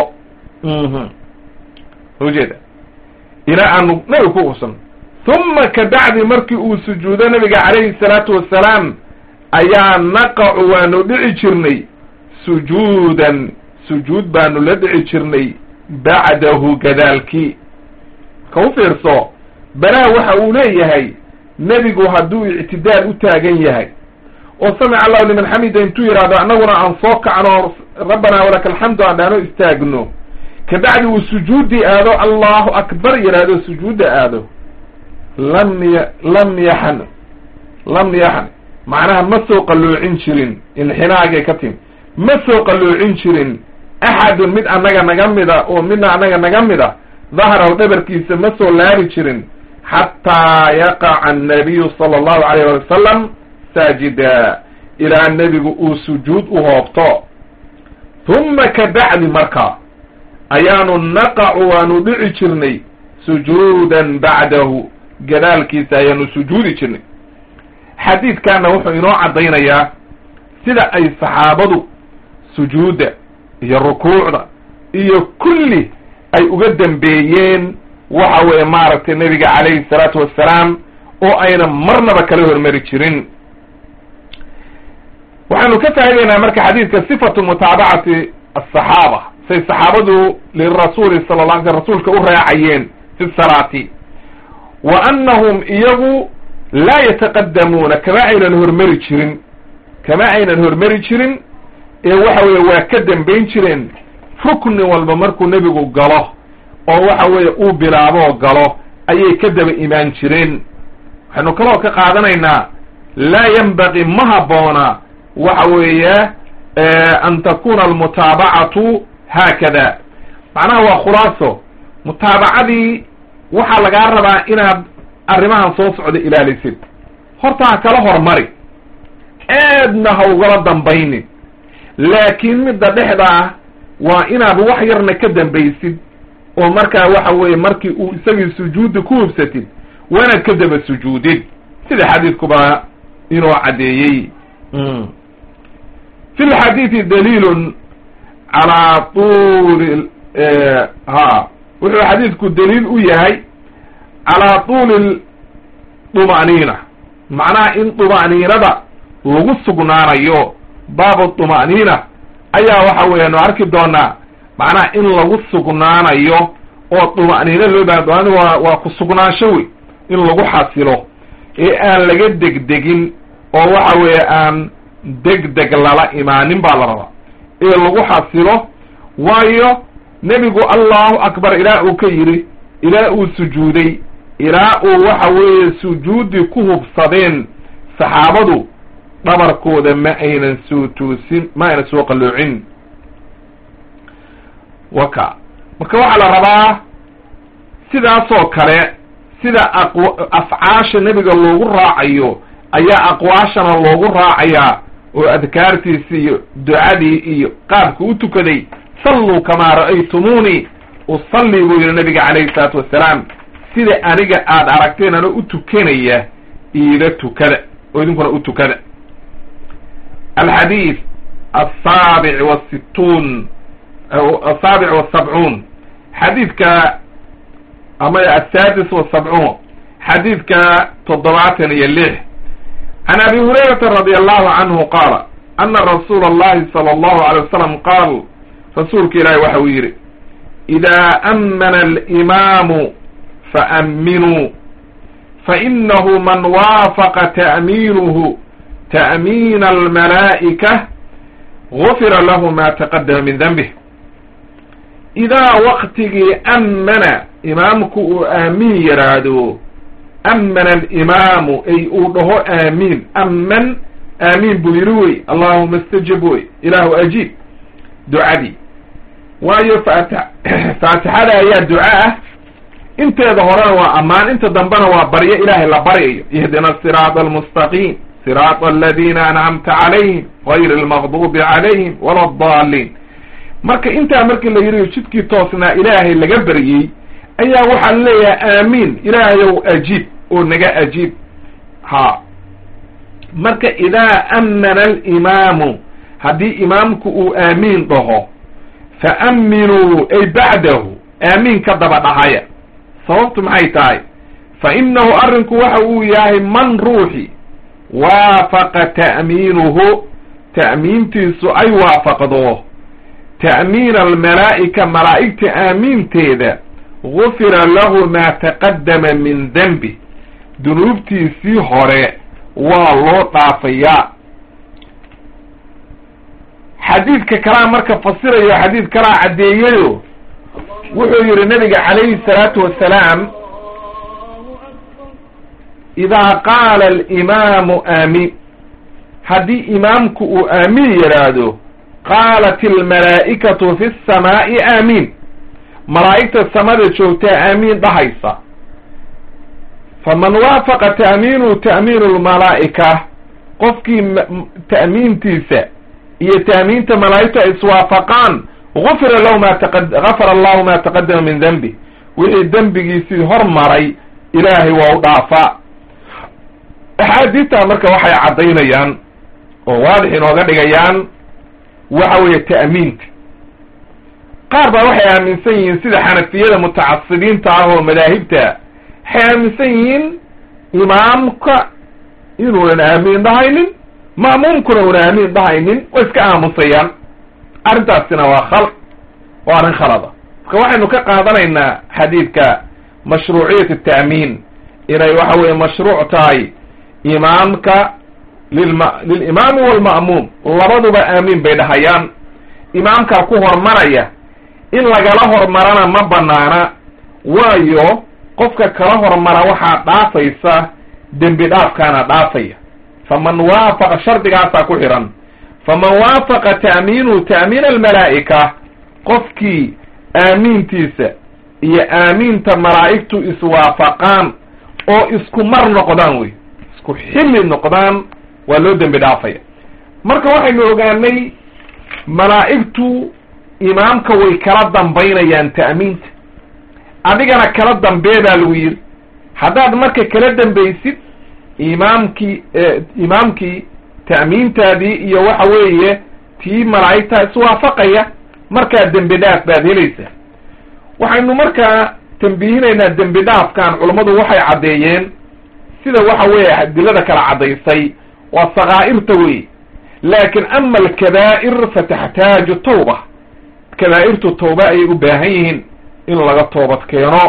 ujeeda ilaa aanu nebigu ku hubsanno. uma kabacdi markii uu sujuudo nabiga calayhi salaatu wasalaam ayaa naqacu waanu dhici jirnay sujuudan, sujuud baanu la dhici jirnay bacdahu gadaalkii. ka u fiirso, balaa waxa uu leeyahay nebigu hadduu ictidaal u taagan yahay oo samica allahu liman xamida intuu yidhaahdo annaguna aan soo kacno rabbanaa walaka alxamdu aan dhaano istaagno, kabacdi uu sujuuddii aado allahu akbar yidhaahdo sujuudda aado, lam y lam yaxn lam yaxn macnaha ma soo qalloocin jirin, inxinaagay ka timi, ma soo qalloocin jirin axadun mid annaga naga mida oo midna annaga naga mida dahrahu dhabarkiisa ma soo laari jirin xataa yaqaca annabiyu sala allahu alayh wali wasalam saajida, ilaa nebigu uu sujuud u hoobto. uma kabacdi marka ayaanu naqacu waanu dhici jirnay sujuudan bacdahu, gadaalkiisa ayaanu sujuudi jirnay. xadiidkaana wuxuu inoo caddaynayaa sida ay saxaabadu sujuudda iyo rukuucda iyo kulli ay uga dambeeyeen waxa weeye maaragtay nebiga calayhi salaatu wassalaam oo ayna marnaba kala hormari jirin. waxaanu ka faa'idaynaa marka xadiidka sifatu mutaabacati asaxaaba, say saxaabadu lirasuuli sala la alay sl rasuulka u raacayeen fi salaati, wa annahum iyagu laa yataqadamuuna kama aynan hormari jirin kama aynan hormari jirin ee waxa weeye waa ka dambayn jireen rukni walba markuu nebigu galo oo waxa weeye uu bilaaboo galo ayay ka daba imaan jireen. waxaynu kaloo ka qaadanaynaa laa yanbaqi ma habboona waxa weeye an takuna almutaabacatu haakada, macnaha waa khulaaso, mutaabacadii waxaa lagaa rabaa inaad arrimahan soo socda ilaalisid, horta ha kala hormari, aadna ha ugala dambaynin, laakiin midda dhexda ah waa inaad wax yarna ka dambaysid oo markaa waxa weeye markii uu isagii sujuudda ku hubsatid waanaad ka daba sujuudid, sida xadiidkuba inuu caddeeyey. fi lxadiidi daliilun calaa tuuli ha wuxuu xadiidku daliil u yahay calaa tuuli طuma'niina, macnaha in طuma'niinada lagu sugnaanayo, baabu طuma'niina ayaa waxa weeyaanu arki doonaa, macnaha in lagu sugnaanayo oo طuma'niina loo baahan waa waa ku sugnaansho wey, in lagu xasilo ee aan laga degdegin oo waxa weeye aan degdeg lala imaanin baa la rabaa ee lagu xasilo. waayo nebigu allahu akbar ilaa uu ka yidhi, ilaa uu sujuuday, ilaa uu waxa weeye sujuuddii ku hubsadeen saxaabadu dhabarkooda ma aynan soo toosin, ma aynan soo qalloocin. waka marka waxaa la rabaa sidaasoo kale sida aqw afcaasha nebiga loogu raacayo ayaa aqwaashana loogu raacayaa oo adkaartiisi iyo ducadii iyo qaabka u tukaday, salluu kamaa ra'aytumuuni usalli buu yidhi nabiga calayhi salaatu wassalaam, sida aniga aada aragteen ano u tukanaya iiga tukada. oo idinkuna u tukada. alxadiid asaabic wasittuun asaabic wasabcuun xadiidka ama asaadis wasabcuun xadiidka toddobaatan iyo lix can abi hurayrata radi allahu canhu qaala ana rasuula allahi sala allahu alay wasalam qaal rasuulka ilaahi waxa uu yidhi idaa ammana alimaamu faamminuu fainahu man waafaqa ta'miinuhu ta'miina almalaa'ika gufira lahu ma taqadama min danbih. idaa waqtigii ammana imaamku uu aamiin yidhaahdo ammana alimaamu ay uu dhaho aamiin amman aamiin buu yidhi wey allahuma istajib wey ilaahu ajiib ducadii waayo faata faatixada ayaa duca ah inteeda horena waa ammaan inta dambena waa baryo ilaahay la baryayo ihdina asiraata almustaqiim siraata aladiina ancamta calayhim gayri almaqduubi calayhim wala addaaliin. marka intaa markii la yidhi jidkii toosnaa ilaahay laga baryey ayaa waxaa leeyahay aamiin ilaahayow ajiib oo naga ajiib. ha marka idaa ammana alimaamu haddii imaamku uu aamiin dhaho faamminuu ay bacdahu aamiin ka daba dhahaya. sababtu maxay tahay fa inahu arrinku waxa uu yahay man ruuxi waafaqa ta'miinuhu ta'miintiisu ay waafaqdo ta'miin almalaa'ika malaa'igta aamiinteeda gufira lahu maa taqadama min denbi dunuubtiisii hore waa loo dhaafayaa. xadiidka kalaa marka fasirayo xadiid kalaa caddeeyayo wuxuu yihi nabiga calayhi salaatu wasalaam idaa qaala alimaamu aamiin haddii imaamku uu aamiin yidhaahdo qaalat almalaa'ikatu fi samaa'i aamiin malaa'igta samada joogtaa aamiin dhahaysa. faman waafaqa ta'miinuhu ta'miinu lmalaa'ika qofkii ta'miintiisa iyo ta'miinta malaa'igta ay iswaafaqaan gufira lahu ma taqad gafara allahu ma taqadama min denbi wixii dembigiisii hormaray ilaahay waa u dhaafaa. axaadiistaa marka waxay caddaynayaan oo waadix inooga dhigayaan waxa weeye ta'miinta. qaar baa waxay aaminsan yihiin sida xanafiyada mutacasibiinta ah oo madaahibta waxay aaminsan yihiin imaamka inuunan aamiin dhahaynin ma'muumkuna una aamiin dhahaynin way iska aamusayaan. arrintaasina waa khal waa arrin khalada. marka waxaynu ka qaadanaynaa xadiidka mashruuciyat ata'miin inay waxa weeye mashruuc tahay imaamka lilma lilimaami walma'muum labaduba aamiin bay dhahayaan. imaamkaa ku hormaraya in lagala hormarana ma banaana waayo qofka kala hormara waxaa dhaafaysa dembi dhaafkaana dhaafaya. faman waafaqa shardigaasaa ku xihan faman waafaqa ta'miinuhu ta'miina almalaa'ika qofkii aamiintiisa iyo aamiinta malaa'igtu iswaafaqaan oo isku mar noqdaan wey isku xilli noqdaan waa loo dembi dhaafaya. marka waxaynu ogaanay malaa'igtu imaamka way kala dambaynayaan ta'miinta adigana kala dambee baa lagu yidhi. haddaad marka kala dambaysid imaamkii imaamkii ta'miintaadii iyo waxa weeye tii malaa'igta iswaafaqaya markaa dembi dhaaf baad helaysaa. waxaynu markaa tambihinaynaa dembi dhaafkan culammadu waxay caddeeyeen sida waxa weeye adilada kala caddaysay waa sakaa'irta wey laakin ama alkabaa'ir fataxtaaju tawba kabaa'irtu tawba ayay u baahan yihiin in laga toobad keeno.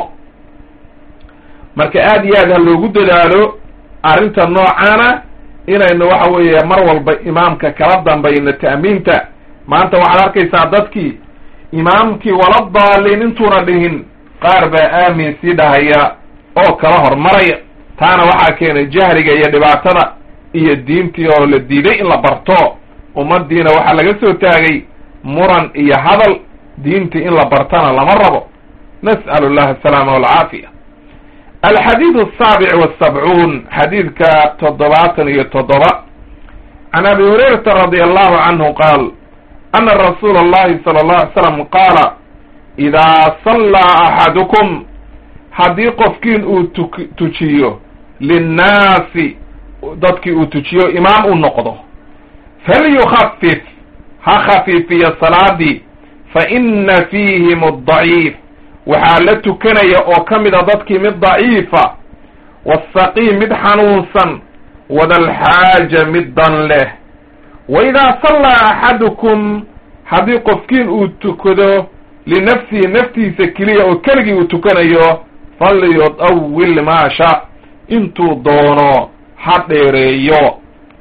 marka aad iyo aad ha loogu dadaalo arrinta noocaana inaynu waxa weeye mar walba imaamka kala dambayno ta'miinta. maanta waxaad arkaysaa dadkii imaamkii wala daalin intuuna dhihin qaar baa aamin sii dhahaya oo kala hormaraya. taana waxaa keenay jahriga iyo dhibaatada iyo diintii oo la diiday in la barto. ummadiina waxaa laga soo taagay muran iyo hadal diintii in la bartana lama rabo. nas'alu llaha asalaama walcaafiya. alxadiid asaabic wasabcuun xadiidka toddobaatan iyo toddoba can abi hurayrata radi allahu canhu qaal ana rasuula allahi sala allahu alay slam qaala idaa sallaa axadukum haddii qofkiin uu tu tujiyo linnaasi dadkii uu tujiyo imaam u noqdo falyukhafif ha khafiifiya salaadii fa ina fiihim addaciif waxaa la tukanaya oo ka mida dadkii mid daciifa wasaqiim mid xanuunsan wadalxaaja mid dan leh wa idaa sallaa axadukum haddii qofkiin uu tukado linafsihi naftiisa keliya oo keligii uu tukanayo falyutawil maasha intuu doono ha dheereeyo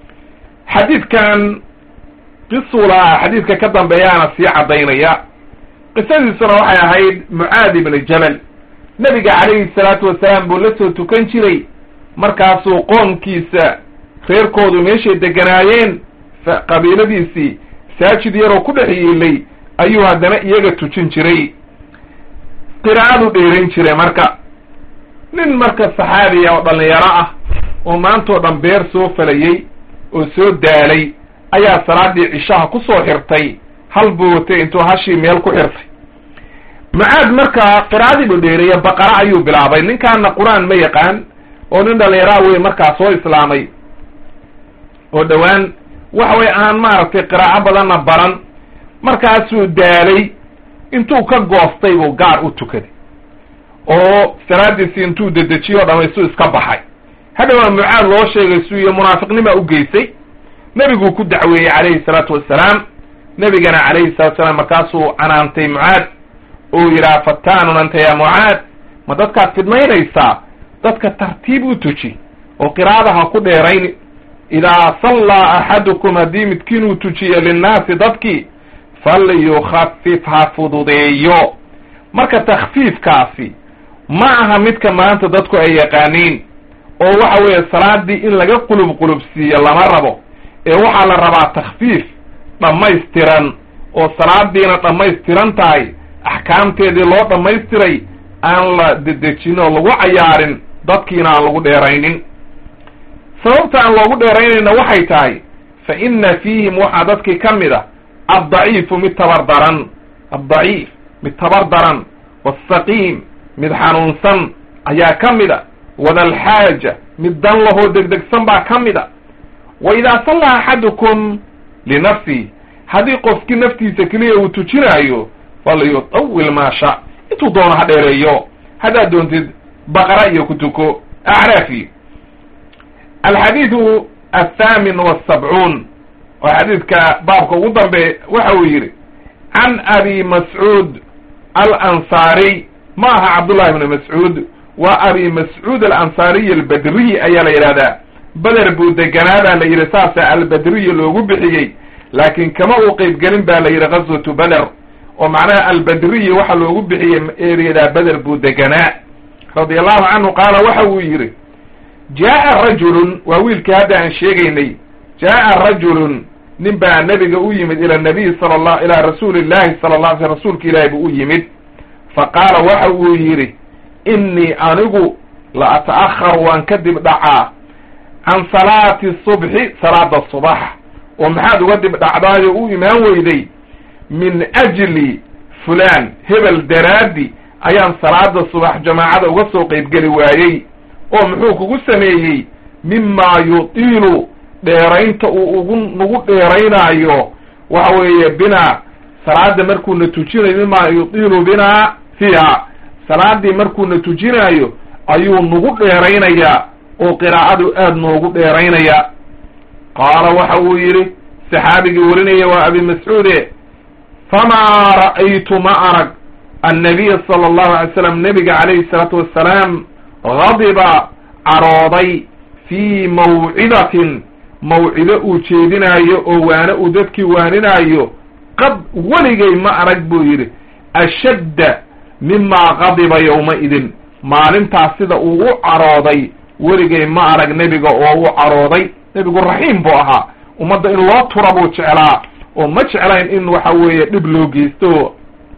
xadiidkan qisula xadiidka ka dambeeyaana sii caddaynaya qisadiisuna waxay ahayd mucaad ibni jabal nebiga calayhi salaatu wasalaam buu la soo tukan jiray markaasuu qoomkiisa reerkoodu meeshay deganaayeen qabiiladiisii masaajid yaroo ku dhex yiilay ayuu haddana iyaga tujin jiray qiraa'adu dheerayn jiray marka nin marka saxaabiya oo dhallinyaro ah oo maantoo dhan beer soo falayey oo soo daalay ayaa salaadii cishaha ku soo xirtay hal buu watay intuu hashii meel ku xirtay mucaad markaa qiraa'adii buu dheereeya baqara ayuu bilaabay ninkaana qur-aan ma yaqaan oo nin dhallinyaraa wey markaa soo islaamay oo dhowaan waxa way aan maaragtay qiraa'o badanna baran markaasuu daalay intuu ka goostay buu gaar u tukaday oo salaadiisii intuu dedejiyo dhamaystuu iska baxay hadhowaa mucaad loo sheegay suu iyo munaafiqnima u geysay nebiguu ku dacweeyey calayhi salaatu wassalaam nebigana calayhi salatu wasalaam markaasuu canaantay mucaad uu yidhaha fataanun anta ya mucaad ma dadkaad fidnaynaysaa dadka tartiib u tuji oo qiraa'ada ha ku dheerayn idaa sallaa axadukum haddii midkiin uu tujiyo linnaasi dadkii falyukhafif ha fududeeyo marka takhfiifkaasi ma aha midka maanta dadku ay yaqaaniin oo waxa weeye salaadii in laga qulub qulubsiiyo lama rabo ee waxaa la rabaa takhfiif dhammaystiran oo salaadiina dhammaystiran tahay axkaamteedii loo dhammaystiray aan la dedejin oo lagu cayaarin dadkiina aan lagu dheeraynin sababta aan loogu dheeraynayna waxay tahay fa ina fiihim waxaa dadkii ka mid a addaciifu mid tabardaran addaciif mid tabardaran wasaqiim mid xanuunsan ayaa ka mid a wadalxaaja mid dan lahoo degdegsan baa ka mid a wa idaa sallaa axadukum linafsihi haddii qofkii naftiisa keliya uu tujinaayo falyutawil maasha intuu doono ha dheereeyo haddaad doontid baqara iyo ku tuko acraafi alxadiidu athaamin wasabcuun oo xadiidka baabka ugu dambe waxa uu yidhi can abi mascuud alansaariy ma aha cabdullahi ibni mascuud waa abi mascuud alansaariy albadriy ayaa la yidhahdaa beder buu deganaa baa la yidhi saasa albadriy loogu bixiyey laakiin kama uu qeybgelin baa la yidhi ghazwatu beder oo macnaha albadriy waxa loogu bixiyey ereyadaa beder buu deganaa radia allahu canhu qaala waxa uu yidhi jaa'a rajulun waa wiilkii hadda aan sheegaynay jaa'a rajulun nin baa nebiga u yimid ila nabiy sala allah ilaa rasuuli llahi sala allah alay sl rasuulka ilaahi buu u yimid fa qaala waxa uu yidhi innii anigu la ata'akhar waan ka dib dhacaa can salaati subxi salaada subax oo maxaad uga dib dhacdaayo u imaan weyday min ajli fulaan hebel daraaddi ayaan salaada subax jamaacada uga soo qeybgeli waayey oo muxuu kugu sameeyey mimaa yutiilu dheeraynta uu ugu nagu dheeraynaayo waxa weeye binaa salaada markuuna tujinayo mimaa yutiilu binaa fiiha salaadii markuuna tujinaayo ayuu nagu dheeraynayaa oo qiraa'adu aada noogu dheeraynaya qaala waxa uu yidhi saxaabigii warinaya waa abi mascuude famaa ra'aytu ma arag annabiya sala allahu alay slam nebiga calayhi salaatu wassalaam gadiba carooday fii mawcidatin mawcido uu jeedinaayo oo waane uu dadkii waaninaayo qad weligay ma arag buu yidhi ashadda mimaa qadiba yowma-idin maalintaas sida uu u carooday weligay ma arag nebiga oo u carooday nebigu raxiim buu ahaa ummadda in loo tura buu jeclaa oo ma jeclayn in waxa weeye dhib loo geysto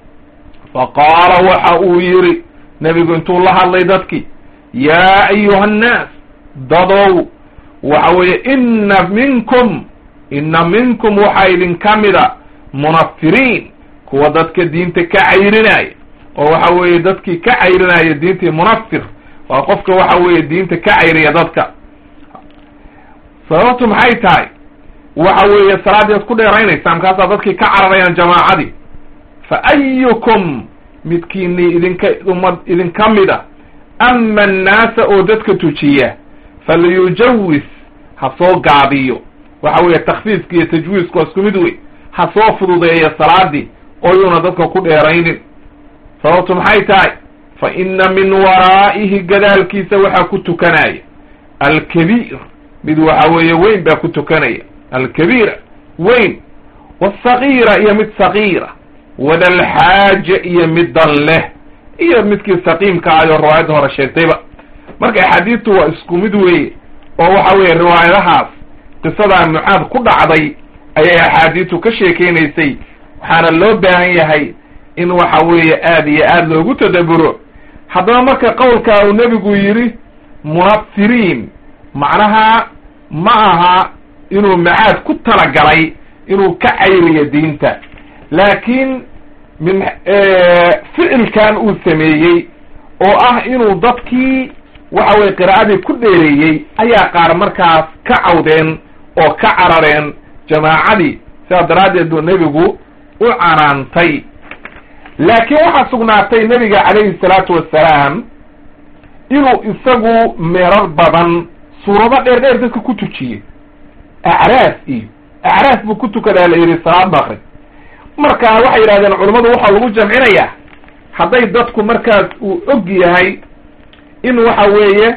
fa qaala waxa uu yidhi nebigu intuu la hadlay dadkii yaa ayuha annaas dadow waxa weeye inna minkum inna minkum waxaa idinka mida munafiriin kuwa dadka diinta ka cayrinaya oo waxa weeye dadkii ka cayrinaya diintii munafir waa qofka waxa weeye diinta ka cayriya dadka sababtu maxay tahay waxa weeye salaaddii ad ku dheeraynaysaa markaasaa dadkii ka cararayaan jamaacadii fa ayukum midkiini idinka ummad idinka mida ama annaasa oo dadka tujiya falyujawis ha soo gaabiyo waxa weeye takfiifka iyo tajwiisku waa isku mid wey ha soo fududeeya salaadii oo yuuna dadka ku dheeraynin sababtu maxay tahay fa ina min waraa'ihi gadaalkiisa waxaa ku tukanaya alkabiir mid waxa weeye weyn baa ku tukanaya alkabiira weyn wasagiira iyo mid sagiira wadalxaaja iyo middan leh iyo midkii saqiimka ayo riwaayadda hore sheegtayba marka axaadiistu waa isku mid weeye oo waxa weeye riwaayadahaas qisadaa mucaad ku dhacday ayay axaadiistu ka sheekeynaysay waxaana loo baahan yahay in waxa weeye aada iyo aada loogu tadaburo haddaba marka qowlkaa uu nebigu yidhi munafiriin macnaha ma aha inuu macaad ku talagalay inuu ka cayriyo diinta laakiin min ficilkan uu sameeyey oo ah inuu dadkii waxa weye qiraa'adii ku dheereeyey ayaa qaar markaas ka cawdeen oo ka carareen jamaacadii sidaas daraaddeed buu nebigu u canaantay laakiin waxaa sugnaatay nebiga calayhi salaatu wassalaam inuu isagu meerar badan suurado dheer dheer dadka ku tujiyey acraas iyo acraas buu ku tukadaa la yidhi salaad bakri marka waxay yidhahdeen culammadu waxaa lagu jamcinayaa hadday dadku markaas uu og yahay in waxa weeye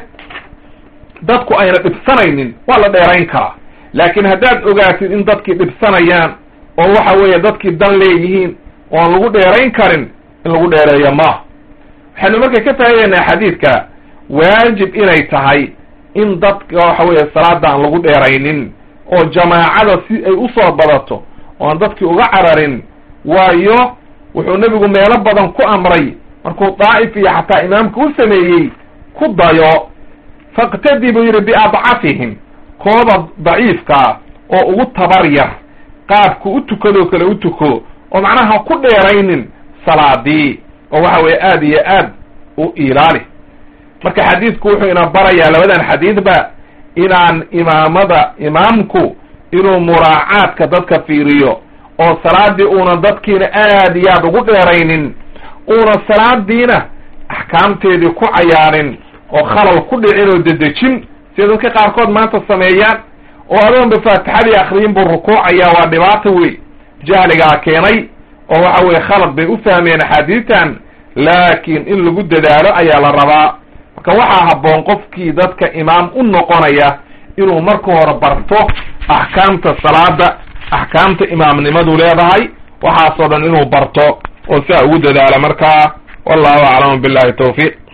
dadku ayna dhibsanaynin waa la dheerayn karaa laakiin haddaad ogaatid in dadkii dhibsanayaan oo waxa weeye dadkii dan leeyihiin oo aan lagu dheerayn karin in lagu dheereeyo maaha waxaynu marka ka faa'idaynaa xadiidka waajib inay tahay in dadka waxa weeye salaada aan lagu dheeraynin oo jamaacada si ay usoo badato oo aan dadkii uga cararin waayo wuxuu nebigu meelo badan ku amray markuu daa'if iyo xataa imaamka u sameeyey ku dayo faqtadi buu yidhi biadcafihim kooda daciifkaa oo ugu tabar yar qaabku u tukadoo kale u tuko oo macnaha ku dheeraynin salaadii oo waxa weeye aada iyo aad u ilaali marka xadiidku wuxuu ina barayaa labadan xadiidba inaan imaamada imaamku inuu muraacaadka dadka fiiriyo oo salaadii uunan dadkiina aad iyo aad ugu dheeraynin uuna salaadiina axkaamteedii ku cayaarin oo khalal ku dhicin oo dedejin sida dadka qaarkood maanta sameeyaan oo adoonba faatixadii akriyin buu rukuucayaa waa dhibaato wey jahligaa keenay oo waxa weye khalad bay u fahmeen axaadiistan laakiin in lagu dadaalo ayaa la rabaa marka waxaa habboon qofkii dadka imaam u noqonaya inuu marka hore barto axkaamta salaada axkaamta imaamnimadu leedahay waxaasoo dhan inuu barto oo saa ugu dadaalo markaa wallahu aclamu billahi tawfiiq